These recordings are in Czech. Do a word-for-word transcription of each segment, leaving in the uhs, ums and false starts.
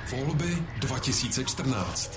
Volby dva tisíce čtrnáct.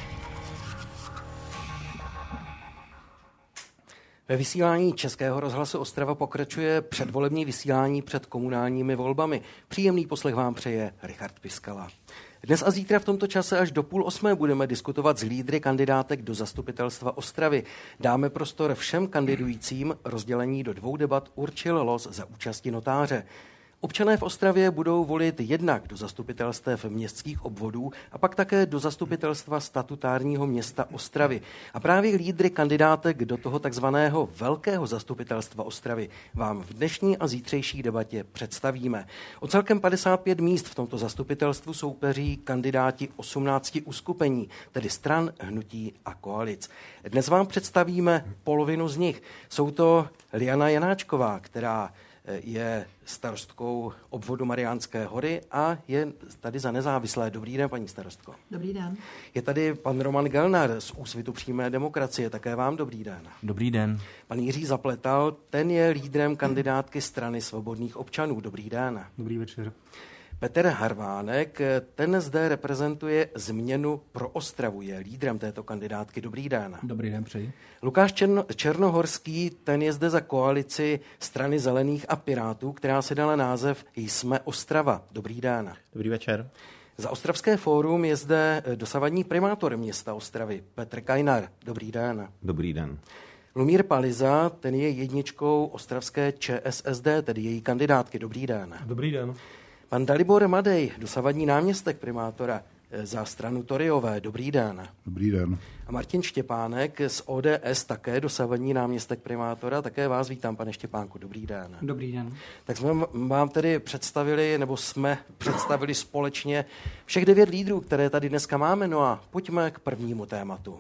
Ve vysílání Českého rozhlasu Ostrava pokračuje předvolební vysílání před komunálními volbami. Příjemný poslech vám přeje Richard Piskala. Dnes a zítra v tomto čase až do půl osmé budeme diskutovat s lídry kandidátek do zastupitelstva Ostravy. Dáme prostor všem kandidujícím, rozdělení do dvou debat určil los za účasti notáře. Občané v Ostravě budou volit jednak do zastupitelstev městských obvodů a pak také do zastupitelstva statutárního města Ostravy. A právě lídry kandidátek do toho takzvaného velkého zastupitelstva Ostravy vám v dnešní a zítřejší debatě představíme. O celkem padesát pět míst v tomto zastupitelstvu soupeří kandidáti osmnácti uskupení, tedy stran, hnutí a koalic. Dnes vám představíme polovinu z nich. Jsou to Liana Janáčková, která je starostkou obvodu Mariánské Hory a je tady za nezávislé. Dobrý den, paní starostko. Dobrý den. Je tady pan Roman Gelnar z Úsvitu přímé demokracie. Také vám dobrý den. Dobrý den. Pan Jiří Zapletal, ten je lídrem kandidátky strany svobodných občanů. Dobrý den. Dobrý večer. Petr Harvánek, ten zde reprezentuje Změnu pro Ostravu, je lídrem této kandidátky. Dobrý den. Dobrý den, přeji. Lukáš Černo, Černohorský, ten je zde za koalici Strany zelených a Pirátů, která si dala název Jsme Ostrava. Dobrý den. Dobrý večer. Za Ostravské fórum je zde dosavadní primátor města Ostravy, Petr Kajnar. Dobrý den. Dobrý den. Lumír Paliza, ten je jedničkou ostravské ČSSD, tedy její kandidátky. Dobrý den. Dobrý den. Pan Dalibor Madej, dosavadní náměstek primátora za stranu Toryové. Dobrý den. Dobrý den. A Martin Štěpánek z O D S, také dosavadní náměstek primátora. Také vás vítám, pane Štěpánku. Dobrý den. Dobrý den. Tak jsme vám tedy představili, nebo jsme představili společně všech devět lídrů, které tady dneska máme. No a pojďme k prvnímu tématu.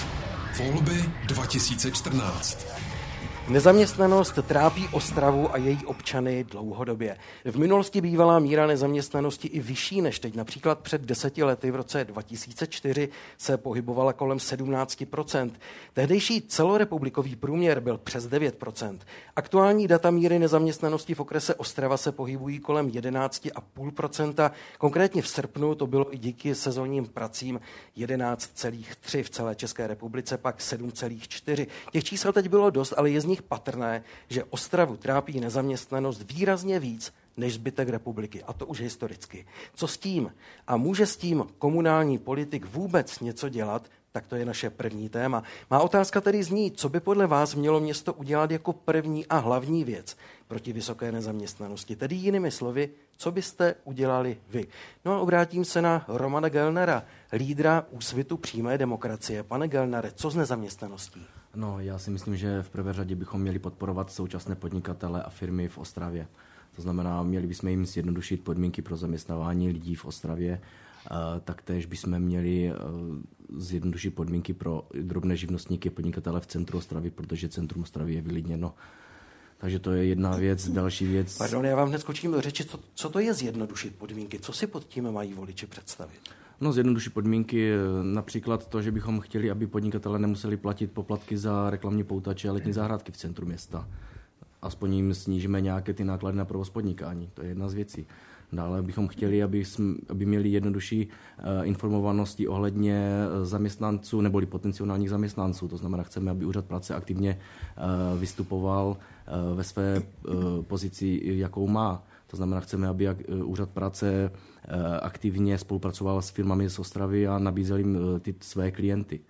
Volby dva tisíce čtrnáct. Nezaměstnanost trápí Ostravu a její občany dlouhodobě. V minulosti bývala míra nezaměstnanosti i vyšší než teď. Například před deseti lety v roce dva tisíce čtyři se pohybovala kolem sedmnáct procent. Tehdejší celorepublikový průměr byl přes devět procent. Aktuální data míry nezaměstnanosti v okrese Ostrava se pohybují kolem jedenáct celá pět procenta. Konkrétně v srpnu to bylo i díky sezónním pracím jedenáct celá tři, v celé České republice pak sedm celá čtyři. Těch čísel teď bylo dost, ale je z nich patrné, že Ostravu trápí nezaměstnanost výrazně víc než zbytek republiky, a to už historicky. Co s tím? A může s tím komunální politik vůbec něco dělat? Tak to je naše první téma. Má otázka tedy zní, co by podle vás mělo město udělat jako první a hlavní věc proti vysoké nezaměstnanosti. Tedy jinými slovy, co byste udělali vy? No a obrátím se na Romana Gelnara, lídra Úsvitu přímé demokracie. Pane Gelnare, co s nezaměstnaností? No, já si myslím, že v prvé řadě bychom měli podporovat současné podnikatele a firmy v Ostravě. To znamená, měli bychom jim zjednodušit podmínky pro zaměstnávání lidí v Ostravě. Taktéž bychom měli zjednodušit podmínky pro drobné živnostníky, podnikatele v centru Ostravy, protože centrum Ostravy je vylidněno. Takže to je jedna věc. Další věc... Pardon, já vám hned skočím do řeči. Co, co to je zjednodušit podmínky? Co si pod tím mají voliči představit? No, zjednodušit podmínky, například to, že bychom chtěli, aby podnikatelé nemuseli platit poplatky za reklamní poutače a letní zahrádky v centru města. Aspoň jim snížíme nějaké ty náklady na provoz podnikání. To je jedna z věcí. Dále bychom chtěli, aby, jsme, aby měli jednodušší uh, informovanosti ohledně zaměstnanců neboli potenciálních zaměstnanců. To znamená, chceme, aby úřad práce aktivně uh, vystupoval uh, ve své uh, pozici, jakou má. To znamená, chceme, aby jak, uh, úřad práce uh, aktivně spolupracoval s firmami z Ostravy a nabízel jim uh, ty své klienty.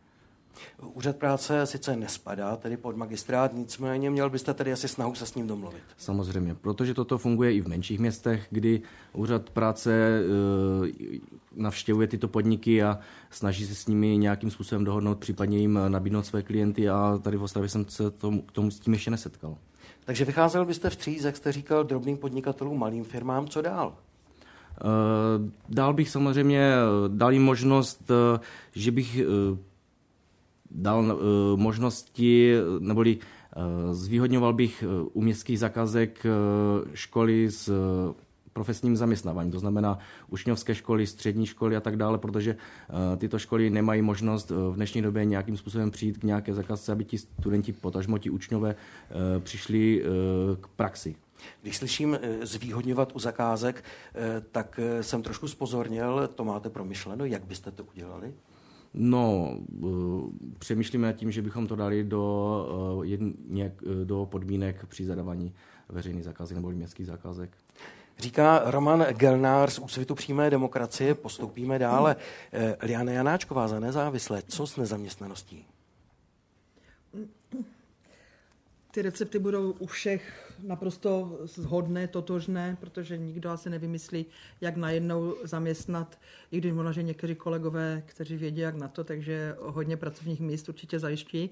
Úřad práce sice nespadá tedy pod magistrát, nicméně měl byste tedy asi snahu se s ním domluvit. Samozřejmě, protože toto funguje i v menších městech, kdy úřad práce e, navštěvuje tyto podniky a snaží se s nimi nějakým způsobem dohodnout, případně jim nabídnout své klienty, a tady v Ostravě jsem se tomu, k tomu s tím ještě nesetkal. Takže vycházel byste vstříc, jak jste říkal, drobným podnikatelům, malým firmám, co dál? E, dál bych samozřejmě dal jim možnost, že bych dal uh, možnosti, neboli uh, zvýhodňoval bych uh, u městských zakázek uh, školy s uh, profesním zaměstnáváním, to znamená učňovské školy, střední školy a tak dále, protože uh, tyto školy nemají možnost uh, v dnešní době nějakým způsobem přijít k nějaké zakázce, aby ti studenti, potažmo ti učňové, uh, přišli uh, k praxi. Když slyším zvýhodňovat u zakázek, tak jsem trošku zpozorněl, to máte promyšleno, jak byste to udělali? No, přemýšlíme nad tím, že bychom to dali do, do podmínek při zadávání veřejných zakázek nebo městských zakázek. Říká Roman Gelnár z Úsvitu přímé demokracie. Postoupíme dále. Liana Janáčková za Nezávislé. Co s nezaměstnaností? Ty recepty budou u všech naprosto shodné, totožné, protože nikdo asi nevymyslí, jak najednou zaměstnat, i když možná, že někteří kolegové, kteří vědí, jak na to, takže hodně pracovních míst určitě zajiští.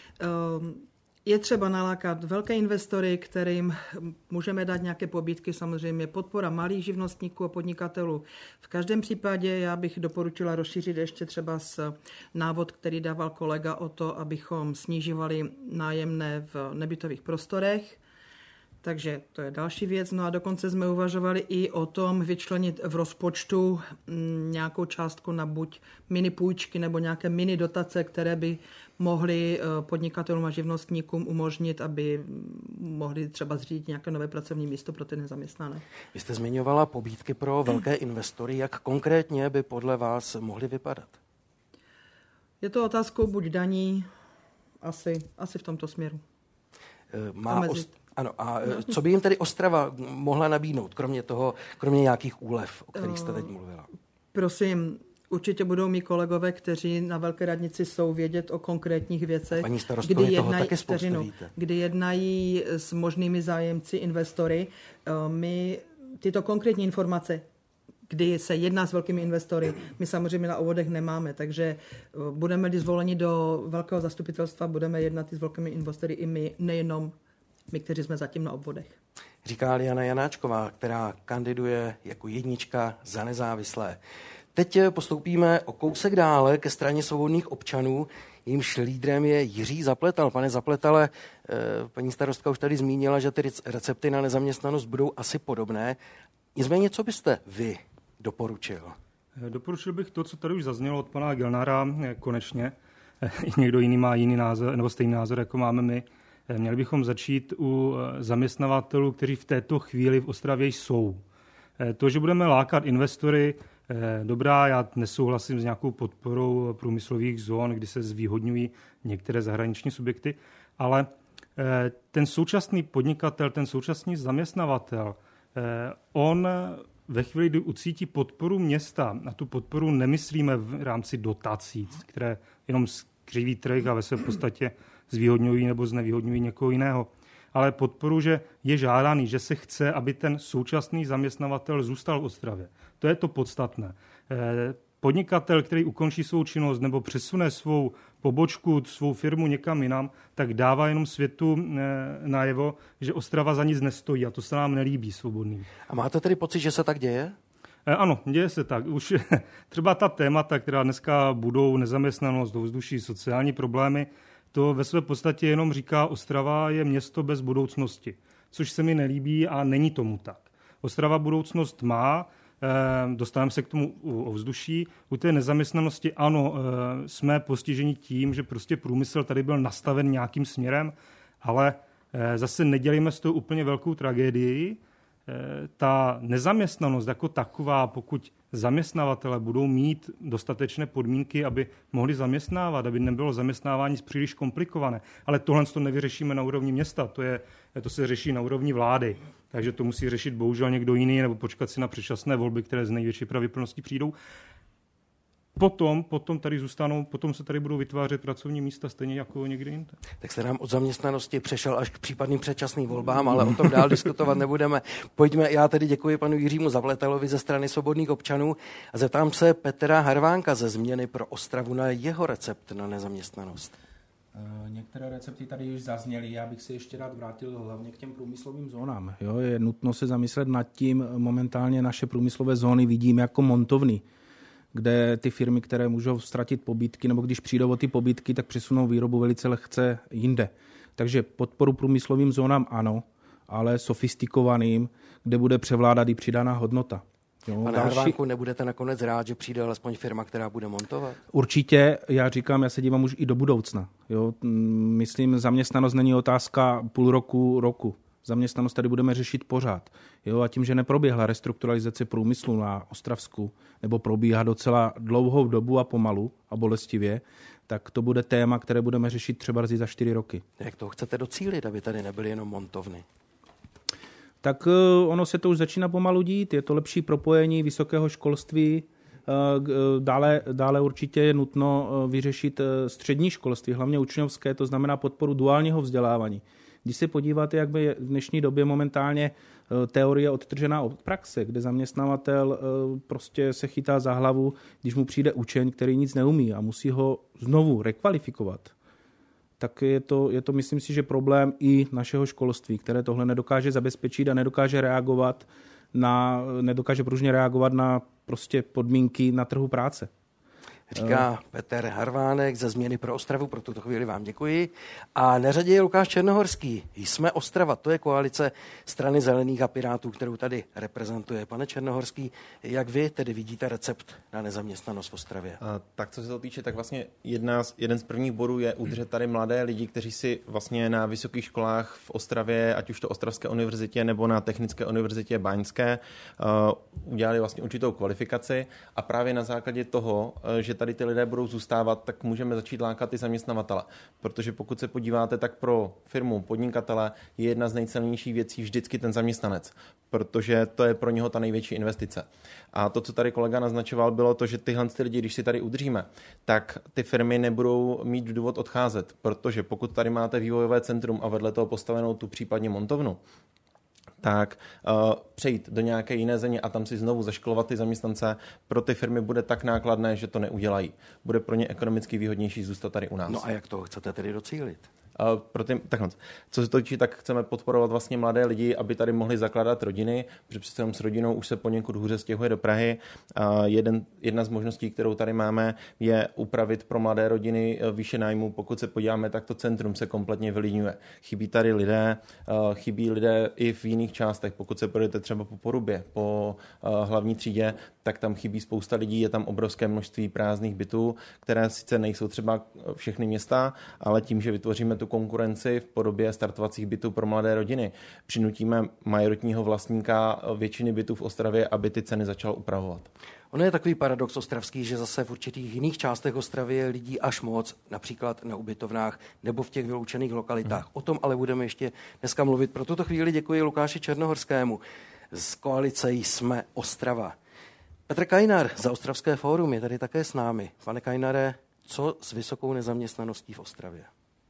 Je třeba nalákat velké investory, kterým můžeme dát nějaké pobídky, samozřejmě podpora malých živnostníků a podnikatelů. V každém případě já bych doporučila rozšířit ještě třeba s návod, který dával kolega o to, abychom snižovali nájemné v nebytových prostorech. Takže to je další věc. No a dokonce jsme uvažovali i o tom vyčlenit v rozpočtu nějakou částku na buď mini půjčky nebo nějaké mini dotace, které by mohly podnikatelům a živnostníkům umožnit, aby mohli třeba zřídit nějaké nové pracovní místo pro ty nezaměstnané. Vy jste zmiňovala pobídky pro velké investory. Jak konkrétně by podle vás mohly vypadat? Je to otázkou buď daní, asi, asi v tomto směru. Má ost- ano, a co by jim tedy Ostrava mohla nabídnout, kromě toho, kromě nějakých úlev, o kterých jste teď mluvila? Prosím, určitě budou mý kolegové, kteří na Velké radnici jsou, vědět o konkrétních věcech, paní kdy jednají, vteřinu, kdy jednají s možnými zájemci, investory. My tyto konkrétní informace, kdy se jedná s velkými investory, my samozřejmě na obvodech nemáme, takže budeme-li zvoleni do velkého zastupitelstva, budeme jednat i s velkými investory i my, nejenom my, kteří jsme zatím na obvodech. Říká Liana Janáčková, která kandiduje jako jednička za Nezávislé. Teď postoupíme o kousek dále ke straně svobodných občanů. Jímž lídrem je Jiří Zapletal. Pane Zapletale, paní starostka už tady zmínila, že ty recepty na nezaměstnanost budou asi podobné. Nicméně, co byste vy doporučil? Doporučil bych to, co tady už zaznělo od pana Gelnára, konečně. Někdo jiný má jiný názor, nebo stejný názor, jako máme my. Měli bychom začít u zaměstnavatelů, kteří v této chvíli v Ostravě jsou. To, že budeme lákat investory, dobrá, já nesouhlasím s nějakou podporou průmyslových zón, kdy se zvýhodňují některé zahraniční subjekty, ale ten současný podnikatel, ten současný zaměstnavatel, on ve chvíli, kdy ucítí podporu města, a tu podporu nemyslíme v rámci dotací, které jenom skřiví trh a ve své podstatě zvýhodňují nebo znevýhodňují někoho jiného, ale podporu, že je žádaný, že se chce, aby ten současný zaměstnavatel zůstal v Ostravě. To je to podstatné. Podnikatel, který ukončí svou činnost nebo přesune svou pobočku, svou firmu někam jinam, tak dává jenom světu najevo, že Ostrava za nic nestojí a to se nám nelíbí svobodným. A máte tedy pocit, že se tak děje? Ano, děje se tak. Už třeba ta témata, která dneska budou nezaměstnanost, ovzduší, sociální problémy, to ve své podstatě jenom říká, Ostrava je město bez budoucnosti, což se mi nelíbí a není tomu tak. Ostrava budoucnost má, dostaneme se k tomu ovzduší. U té nezaměstnanosti ano, jsme postiženi tím, že prostě průmysl tady byl nastaven nějakým směrem, ale zase nedělíme z toho úplně velkou tragédii. Ta nezaměstnanost jako taková, pokud zaměstnavatele budou mít dostatečné podmínky, aby mohli zaměstnávat, aby nebylo zaměstnávání příliš komplikované. Ale tohle to nevyřešíme na úrovni města, to, je, to se řeší na úrovni vlády. Takže to musí řešit bohužel někdo jiný nebo počkat si na předčasné volby, které z největší pravděpodobností přijdou. Potom, potom tady zůstanou, potom se tady budou vytvářet pracovní místa stejně jako někdy jinde. Tak se nám od zaměstnanosti přešel až k případným předčasným volbám, ale o tom dál diskutovat nebudeme. Pojďme, já tedy děkuji panu Jiřímu Zapletalovi ze strany svobodných občanů a zeptám se Petra Harvánka ze Změny pro Ostravu na jeho recept na nezaměstnanost. Některé recepty tady již zazněly, já bych se ještě rád vrátil hlavně k těm průmyslovým zónám. Jo, je nutno se zamyslet nad tím, momentálně naše průmyslové zóny vidíme jako montovny, kde ty firmy, které můžou ztratit pobídky, nebo když přijdou o ty pobídky, tak přesunou výrobu velice lehce jinde. Takže podporu průmyslovým zónám ano, ale sofistikovaným, kde bude převládat i přidaná hodnota. Jo, Pane další... Harvánku, nebudete nakonec rád, že přijde alespoň firma, která bude montovat? Určitě, já říkám, já se dívám už i do budoucna. Jo. Myslím, zaměstnanost není otázka půl roku, roku. Zaměstnanost tady budeme řešit pořád. Jo, a tím, že neproběhla restrukturalizace průmyslu na Ostravsku, nebo probíhá docela dlouhou dobu a pomalu a bolestivě, tak to bude téma, které budeme řešit třeba za čtyři roky. Jak to chcete docílit, aby tady nebyly jenom montovny? Tak ono se to už začíná pomalu dít. Je to lepší propojení vysokého školství. Dále, dále určitě je nutno vyřešit střední školství, hlavně učňovské, to znamená podporu duálního vzdělávání. Když se podíváte, jak by v dnešní době momentálně teorie odtržená od praxe, kde zaměstnavatel prostě se chytá za hlavu, když mu přijde učeň, který nic neumí a musí ho znovu rekvalifikovat, tak je to, je to, myslím si, že problém i našeho školství, které tohle nedokáže zabezpečit a nedokáže reagovat na, nedokáže pružně reagovat na prostě podmínky na trhu práce. Říká Petr Harvánek ze Změny pro Ostravu, pro tuto chvíli vám děkuji. A na řadě je Lukáš Černohorský. Jsme Ostrava, to je koalice Strany zelených a Pirátů, kterou tady reprezentuje. Pane Černohorský, jak vy tedy vidíte recept na nezaměstnanost v Ostravě? A tak co se to týče, tak vlastně jedna z, jeden z prvních bodů je udržet tady mladé lidi, kteří si vlastně na vysokých školách v Ostravě, ať už to Ostravské univerzitě nebo na Technické univerzitě Báňské, uh, udělali vlastně určitou kvalifikaci a právě na základě toho, že tady ty lidé budou zůstávat, tak můžeme začít lákat i zaměstnavatele. Protože pokud se podíváte, tak pro firmu, podnikatele je jedna z nejcennějších věcí vždycky ten zaměstnanec, protože to je pro něho ta největší investice. A to, co tady kolega naznačoval, bylo to, že tyhle ty lidi, když si tady udržíme, tak ty firmy nebudou mít důvod odcházet, protože pokud tady máte vývojové centrum a vedle toho postavenou tu případně montovnu, tak uh, přejít do nějaké jiné země a tam si znovu zaškolovat ty zaměstnance pro ty firmy bude tak nákladné, že to neudělají. Bude pro ně ekonomicky výhodnější zůstat tady u nás. No a jak to chcete tedy docílit? Uh, pro ty, takhle, co se to týče, tak chceme podporovat vlastně mladé lidi, aby tady mohli zakládat rodiny, protože přece jenom s rodinou už se poněkud hůře stěhuje do Prahy. Uh, jeden, jedna z možností, kterou tady máme, je upravit pro mladé rodiny výše nájmu. Pokud se podíváme, tak to centrum se kompletně vylidňuje. Chybí tady lidé, uh, chybí lidé i v jiných částech. Pokud se pojedete třeba po Porubě, po uh, hlavní třídě, tak tam chybí spousta lidí, je tam obrovské množství prázdných bytů, které sice nejsou třeba všechny města, ale tím, že vytvoříme tu konkurenci v podobě startovacích bytů pro mladé rodiny, přinutíme majoritního vlastníka většiny bytů v Ostravě, aby ty ceny začal upravovat. Ono je takový paradox ostravský, že zase v určitých jiných částech Ostravy je lidí až moc, například na ubytovnách nebo v těch vyloučených lokalitách. Hmm. O tom ale budeme ještě dneska mluvit. Pro tuto chvíli děkuji Lukáši Černohorskému z koalice Jsme Ostrava. Petr Kajnar za Ostravské fórum je tady také s námi. Pane Kajnare, co s vysokou nezaměstnaností v Ostravě?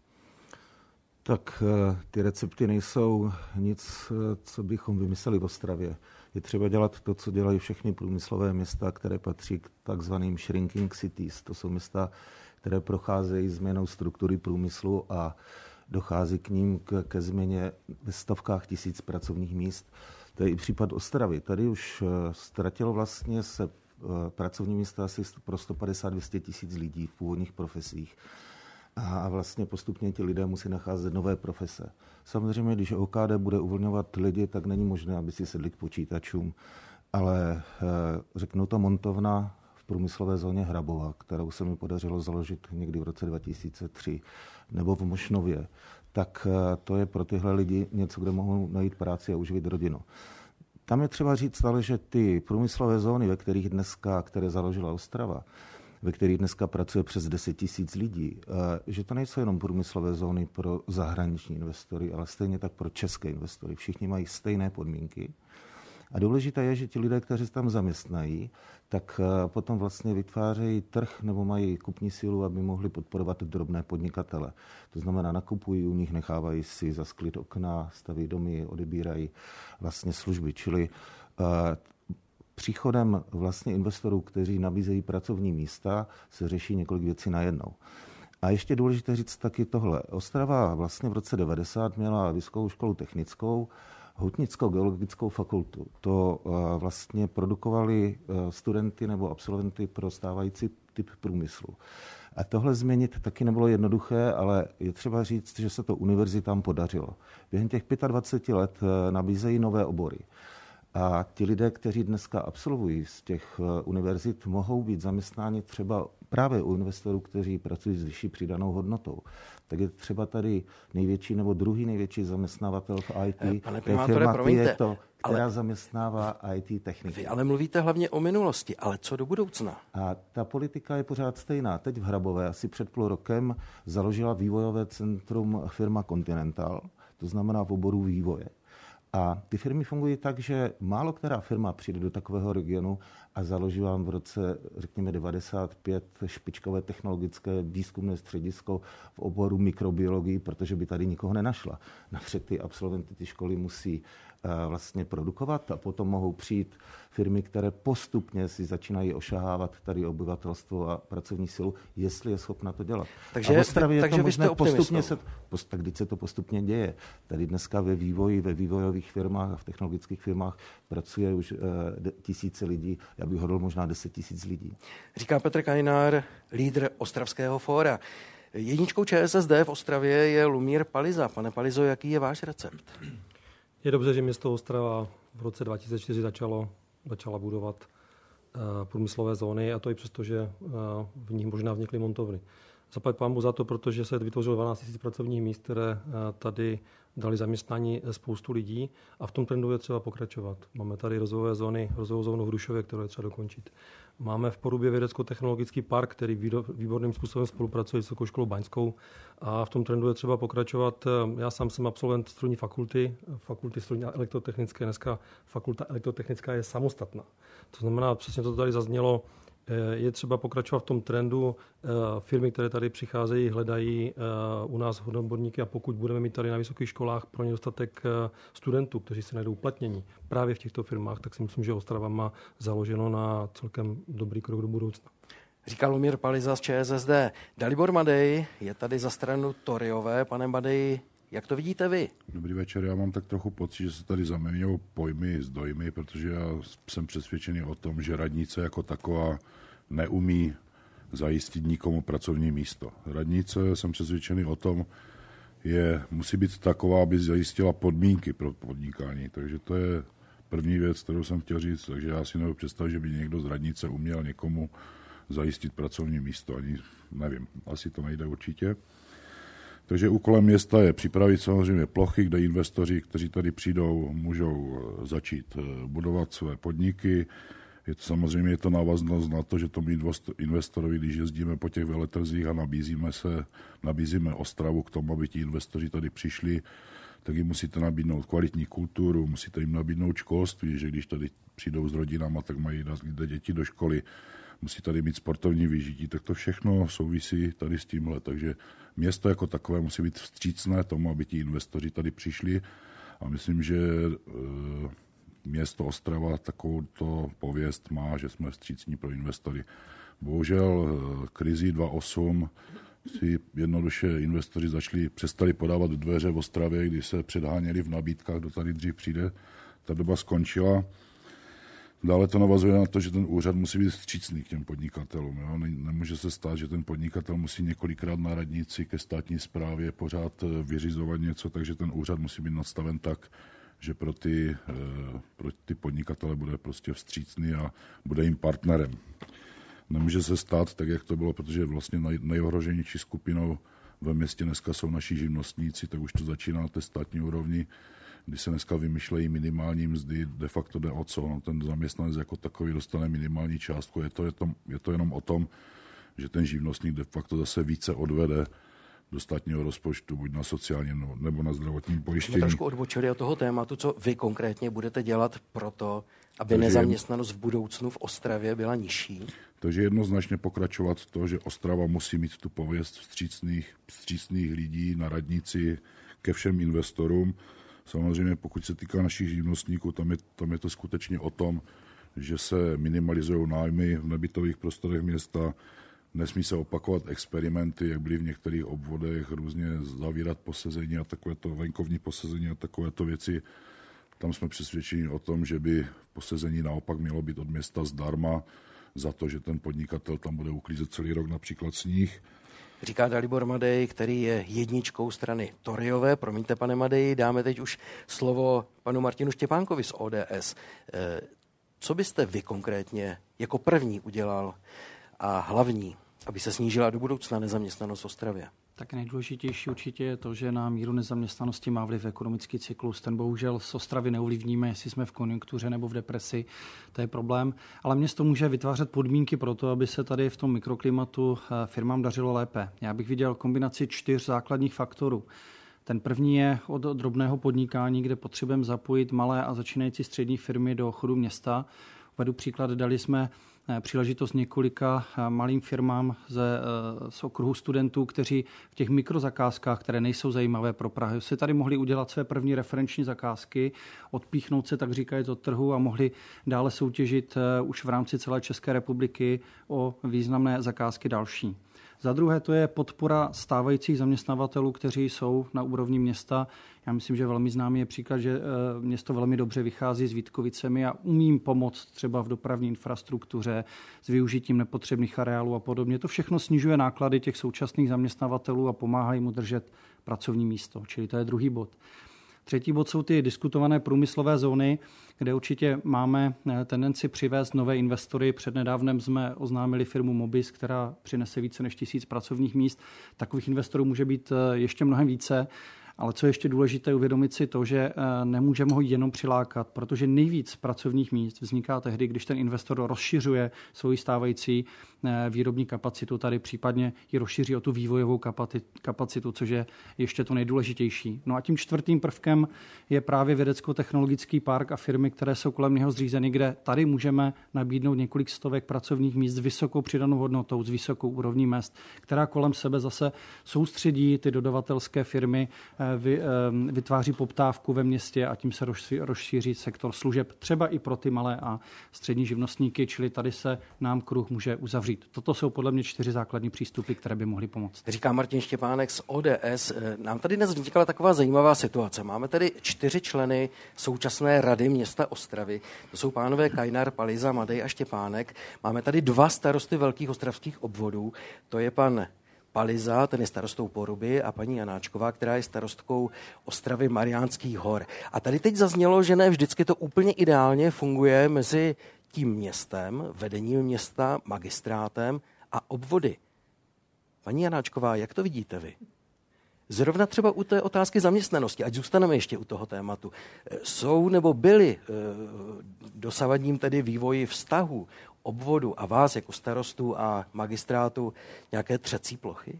Tak ty recepty nejsou nic, co bychom vymysleli v Ostravě. Je třeba dělat to, co dělají všechny průmyslové města, které patří k takzvaným shrinking cities. To jsou města, které procházejí změnou struktury průmyslu a dochází k ním k, ke změně ve stovkách tisíc pracovních míst. To je i případ Ostravy. Tady už ztratilo vlastně se pracovní místa asi pro sto padesát až dvě stě tisíc lidí v původních profesích. A vlastně postupně ti lidé musí nacházet nové profese. Samozřejmě, když O K D bude uvolňovat lidi, tak není možné, aby si sedli k počítačům. Ale řeknu to montovna v průmyslové zóně Hrabova, kterou se mi podařilo založit někdy v roce dva tisíce tři, nebo v Mošnově, tak to je pro tyhle lidi něco, kde mohou najít práci a uživit rodinu. Tam je třeba říct ale, že ty průmyslové zóny, ve kterých dneska, které založila Ostrava, ve kterých dneska pracuje přes deset tisíc lidí, že to nejsou jenom průmyslové zóny pro zahraniční investory, ale stejně tak pro české investory. Všichni mají stejné podmínky. A důležité je, že ti lidé, kteří se tam zaměstnají, tak potom vlastně vytvářejí trh nebo mají kupní sílu, aby mohli podporovat drobné podnikatele. To znamená, nakupují u nich, nechávají si za sklid okna, staví domy, odebírají vlastně služby. Čili příchodem vlastně investorů, kteří nabízejí pracovní místa, se řeší několik věcí najednou. A ještě důležité říct taky tohle. Ostrava vlastně v roce devadesát měla vysokou školu technickou, hutnickou geologickou fakultu. To vlastně produkovali studenty nebo absolventy pro stávající typ průmyslu. A tohle změnit taky nebylo jednoduché, ale je třeba říct, že se to univerzitám podařilo. Během těch dvacet pět let nabízejí nové obory. A ti lidé, kteří dneska absolvují z těch univerzit, mohou být zaměstnáni třeba právě u investorů, kteří pracují s vyšší přidanou hodnotou. Tak je třeba tady největší nebo druhý největší zaměstnavatel v í té. Pane primátore, promiňte, je to, která ale zaměstnává í té techniky. Vy ale mluvíte hlavně o minulosti, ale co do budoucna? A ta politika je pořád stejná. Teď v Hrabové asi před půl rokem založila vývojové centrum firma Continental, to znamená v oboru vývoje. A ty firmy fungují tak, že málo která firma přijde do takového regionu a založí vám v roce, řekněme, devadesát pět špičkové technologické výzkumné středisko v oboru mikrobiologii, protože by tady nikoho nenašla. Napřed ty absolventy ty školy musí vlastně produkovat a potom mohou přijít firmy, které postupně si začínají ošahávat tady obyvatelstvo a pracovní silu, jestli je schopna to dělat. Takže, a v Ostravě je takže to vy jste možné postupně optimistou. se, post, tak když se to postupně děje. Tady dneska ve vývoji, ve vývojových firmách a v technologických firmách pracuje už uh, tisíce lidí, já bych hodl možná deset tisíc lidí. Říká Petr Kajnár, lídr Ostravského fóra. Jedničkou ČSSD v Ostravě je Lumír Paliza. Pane Palizo, jaký je váš recept? Je dobře, že město Ostrava v roce dva tisíce čtyři začalo, začala budovat uh, průmyslové zóny, a to i přesto, že uh, v nich možná vznikly montovny. Zaplať pánbu za to, protože se vytvořilo dvanáct tisíc pracovních míst, které uh, tady dali zaměstnání spoustu lidí, a v tom trendu je třeba pokračovat. Máme tady rozvojové zóny, rozvojovou zónu v Hrušově, kterou je třeba dokončit. Máme v Porubě vědecko-technologický park, který výborným způsobem spolupracuje s Vysokou školou báňskou, a v tom trendu je třeba pokračovat. Já sám jsem absolvent strojní fakulty, fakulty strojní a elektrotechnické. Dneska fakulta elektrotechnická je samostatná. To znamená, přesně to tady zaznělo, je třeba pokračovat v tom trendu. Firmy, které tady přicházejí, hledají u nás odborníky, a pokud budeme mít tady na vysokých školách pro ně dostatek studentů, kteří se najdou uplatnění právě v těchto firmách, tak si myslím, že Ostrava má založeno na celkem dobrý krok do budoucna. Říká Lumír Paliza z ČSSD. Dalibor Madej je tady za stranu Toryové. Pane Madej, jak to vidíte vy? Dobrý večer, já mám tak trochu pocit, že se tady zaměňují pojmy s dojmy, protože já jsem přesvědčený o tom, že radnice jako taková neumí zajistit nikomu pracovní místo. Radnice, jsem přesvědčený o tom, je, musí být taková, aby zajistila podmínky pro podnikání. Takže to je první věc, kterou jsem chtěl říct. Takže já si nebudu představit, že by někdo z radnice uměl někomu zajistit pracovní místo. Ani nevím, asi to nejde určitě. Takže úkolem města je připravit samozřejmě plochy, kde investoři, kteří tady přijdou, můžou začít budovat své podniky. Je to, samozřejmě je to návaznost na to, že tomu investorovi, když jezdíme po těch veletrzích a nabízíme se, nabízíme Ostravu k tomu, aby ti investoři tady přišli, tak jim musíte nabídnout kvalitní kulturu, musíte jim nabídnout školství, že když tady přijdou s rodinama, tak mají jít děti do školy, musí tady mít sportovní vyžití, tak to všechno souvisí tady s tímhle. Takže město jako takové musí být vstřícné tomu, aby ti investoři tady přišli, a myslím, že město Ostrava takovou to pověst má, že jsme vstřícní pro investory. Bohužel krizi dva tisíce osm si jednoduše investoři začali, přestali podávat dveře v Ostravě, když se předháněli v nabídkách, kdo tady dřív přijde. Ta doba skončila. Dále to navazuje na to, že ten úřad musí být vstřícný k těm podnikatelům. Jo? Nemůže se stát, že ten podnikatel musí několikrát na radnici ke státní správě pořád vyřizovat něco, takže ten úřad musí být nastaven tak, že pro ty, pro ty podnikatele bude prostě vstřícný a bude jim partnerem. Nemůže se stát tak, jak to bylo, protože vlastně nejohroženější skupinou ve městě dneska jsou naši živnostníci, tak už to začíná na té státní úrovni, kdy se dneska vymyšlejí minimální mzdy, de facto jde o co. No, ten zaměstnanec jako takový dostane minimální částku. Je to, je, to, je to jenom o tom, že ten živnostník de facto zase více odvede do státního rozpočtu, buď na sociálním nebo na zdravotním pojištění. Jsme trošku odbočili od toho tématu, co vy konkrétně budete dělat pro to, aby takže nezaměstnanost v budoucnu v Ostravě byla nižší? Takže jednoznačně pokračovat to, že Ostrava musí mít tu pověst vstřícných, vstřícných lidí na radnici ke všem investorům. Samozřejmě pokud se týká našich živnostníků, tam je, tam je to skutečně o tom, že se minimalizují nájmy v nebytových prostorech města, nesmí se opakovat experimenty, jak byly v některých obvodech, různě zavírat posezení a takovéto venkovní posezení a takovéto věci. Tam jsme přesvědčeni o tom, že by posezení naopak mělo být od města zdarma za to, že ten podnikatel tam bude uklízet celý rok například sníh. Říká Dalibor Madej, který je jedničkou strany Toryové. Promiňte, pane Madej, dáme teď už slovo panu Martinu Štěpánkovi z O D S. Co byste vy konkrétně jako první udělal a hlavní, aby se snížila do budoucna nezaměstnanost v Ostravě? Tak nejdůležitější určitě je to, že na míru nezaměstnanosti má vliv ekonomický cyklus. Ten bohužel z Ostravy neovlivníme, jestli jsme v konjunktuře nebo v depresi, to je problém. Ale město může vytvářet podmínky pro to, aby se tady v tom mikroklimatu firmám dařilo lépe. Já bych viděl kombinaci čtyř základních faktorů. Ten první je od drobného podnikání, kde potřebujeme zapojit malé a začínající střední firmy do chodu města. Uvedu příklad, dali jsme příležitost několika malým firmám ze, z okruhu studentů, kteří v těch mikrozakázkách, které nejsou zajímavé pro Prahu, si tady mohli udělat své první referenční zakázky, odpíchnout se, tak říkajíc, od trhu a mohli dále soutěžit už v rámci celé České republiky o významné zakázky další. Za druhé to je podpora stávajících zaměstnavatelů, kteří jsou na úrovni města. Já myslím, že velmi známý je příklad, že město velmi dobře vychází s Vítkovicemi a umí pomoct třeba v dopravní infrastruktuře s využitím nepotřebných areálů a podobně. To všechno snižuje náklady těch současných zaměstnavatelů a pomáhá jim udržet pracovní místo. Čili to je druhý bod. Třetí bod jsou ty diskutované průmyslové zóny, kde určitě máme tendenci přivést nové investory. Přednedávnem jsme oznámili firmu Mobis, která přinese více než tisíc pracovních míst. Takových investorů může být ještě mnohem více. Ale co je ještě důležité, uvědomit si to, že nemůžeme ho jenom přilákat, protože nejvíc pracovních míst vzniká tehdy, když ten investor rozšiřuje svoji stávající výrobní kapacitu, tady případně ji rozšíří o tu vývojovou kapacitu, což je ještě to nejdůležitější. No a tím čtvrtým prvkem je právě vědecko-technologický park a firmy, které jsou kolem něho zřízeny, kde tady můžeme nabídnout několik stovek pracovních míst s vysokou přidanou hodnotou, s vysokou úrovní mezd, která kolem sebe zase soustředí ty dodavatelské firmy, vytváří poptávku ve městě a tím se rozšíří sektor služeb, třeba i pro ty malé a střední živnostníky, čili tady se nám kruh může uzavřít. Toto jsou podle mě čtyři základní přístupy, které by mohly pomoct. Říká Martin Štěpánek z O D S. Nám tady dnes vznikala taková zajímavá situace. Máme tady čtyři členy současné rady města Ostravy. To jsou pánové Kajnar, Paliza, Madej a Štěpánek. Máme tady dva starosty velkých ostravských obvodů. To je pan Paliza, ten je starostou Poruby, a paní Janáčková, která je starostkou Ostravy Mariánských hor. A tady teď zaznělo, že ne vždycky to úplně ideálně funguje mezi tím městem, vedením města, magistrátem a obvody. Paní Janáčková, jak to vidíte vy? Zrovna třeba u té otázky zaměstnanosti, ať zůstaneme ještě u toho tématu, jsou nebo byly dosavadním tedy vývoji vztahu obvodu a vás jako starostů a magistrátu nějaké třecí plochy?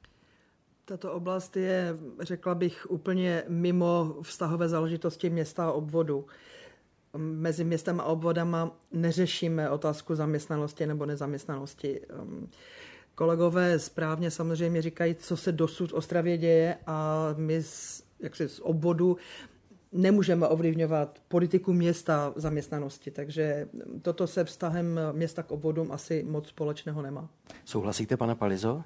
Tato oblast je, řekla bych, úplně mimo vztahové záležitosti města a obvodu. Mezi městem a obvodama neřešíme otázku zaměstnanosti nebo nezaměstnanosti. Kolegové správně samozřejmě říkají, co se dosud v Ostravě děje, a my z, jak se, z obvodu nemůžeme ovlivňovat politiku města zaměstnanosti, takže toto se vztahem města k obvodům asi moc společného nemá. Souhlasíte, pane Palizo?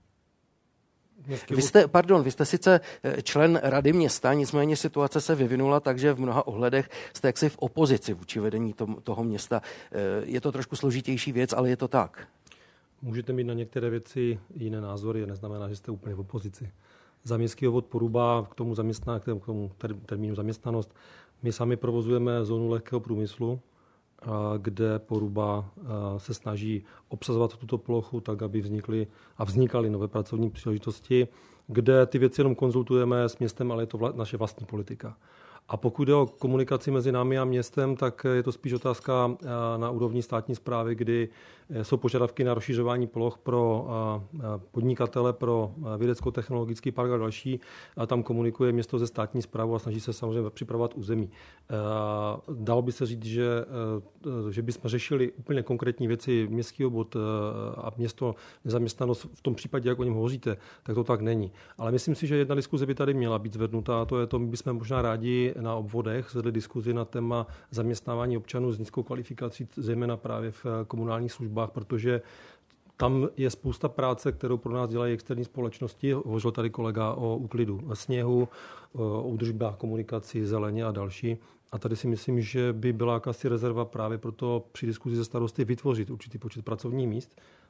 Vy jste, pardon, vy jste sice člen rady města, nicméně situace se vyvinula tak, že v mnoha ohledech jste jaksi v opozici vůči vedení tom, toho města. Je to trošku složitější věc, ale je to tak. Můžete mít na některé věci jiné názory, neznamená, že jste úplně v opozici. Za městský obvod Poruba k tomu, zaměstná, k tomu termínu zaměstnanost. My sami provozujeme zónu lehkého průmyslu, kde Poruba se snaží obsazovat tuto plochu tak, aby vznikly a vznikaly nové pracovní příležitosti, kde ty věci jenom konzultujeme s městem, ale je to vla, naše vlastní politika. A pokud jde o komunikaci mezi námi a městem, tak je to spíš otázka na úrovni státní správy, kdy jsou požadavky na rozšiřování ploch pro podnikatele, pro vědecko-technologický park a další. A tam komunikuje město ze státní správou a snaží se samozřejmě připravovat území. Dalo by se říct, že, že bychom řešili úplně konkrétní věci, městský obvod a město nezaměstnanost v tom případě, jak o něm hovoříte, tak to tak není. Ale myslím si, že jedna diskuze by tady měla být zvednutá, a to je to, my bychom možná rádi na obvodech zvedli diskuzi na téma zaměstnávání občanů s nízkou kvalifikací, zejména právě v komunálních službách, protože tam je spousta práce, kterou pro nás dělají externí společnosti. Hovořil tady kolega o úklidu sněhu, o údržbách komunikaci, zeleně a další. A tady si myslím, že by byla jakási rezerva právě proto při diskuzi se starosty vytvořit určitý počet pracovních míst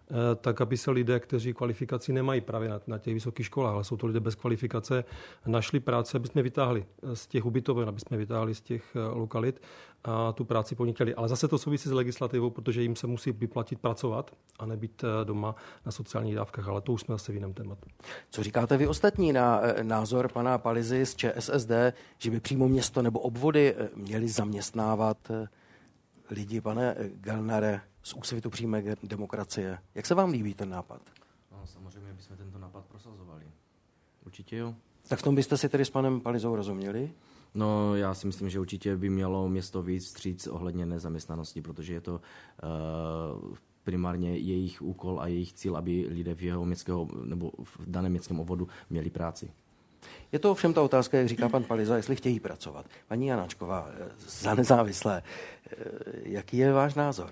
tak aby se lidé, kteří kvalifikaci nemají právě na, na těch vysokých školách, ale jsou to lidé bez kvalifikace, našli práci, aby jsme vytáhli z těch ubytoven, aby jsme vytáhli z těch lokalit a tu práci podnikali. Ale zase to souvisí s legislativou, protože jim se musí vyplatit pracovat a nebýt doma na sociálních dávkách, ale to už jsme zase v jiném tématu. Co říkáte vy ostatní na názor pana Palizy z ČSSD, že by přímo město nebo obvody měly zaměstnávat lidi, pane Gelnare, z Úsvitu přímé demokracie? Jak se vám líbí ten nápad? No, samozřejmě bychom tento nápad prosazovali. Určitě jo. Tak v tom byste si tedy s panem Palizou rozuměli? No, já si myslím, že určitě by mělo město víc vstříc ohledně nezaměstnanosti, protože je to uh, primárně jejich úkol a jejich cíl, aby lidé v jeho městského nebo v daném městském obvodu měli práci. Je to ovšem ta otázka, jak říká pan Paliza, jestli chtějí pracovat. Paní Janáčková, za nezávislé, jaký je váš názor?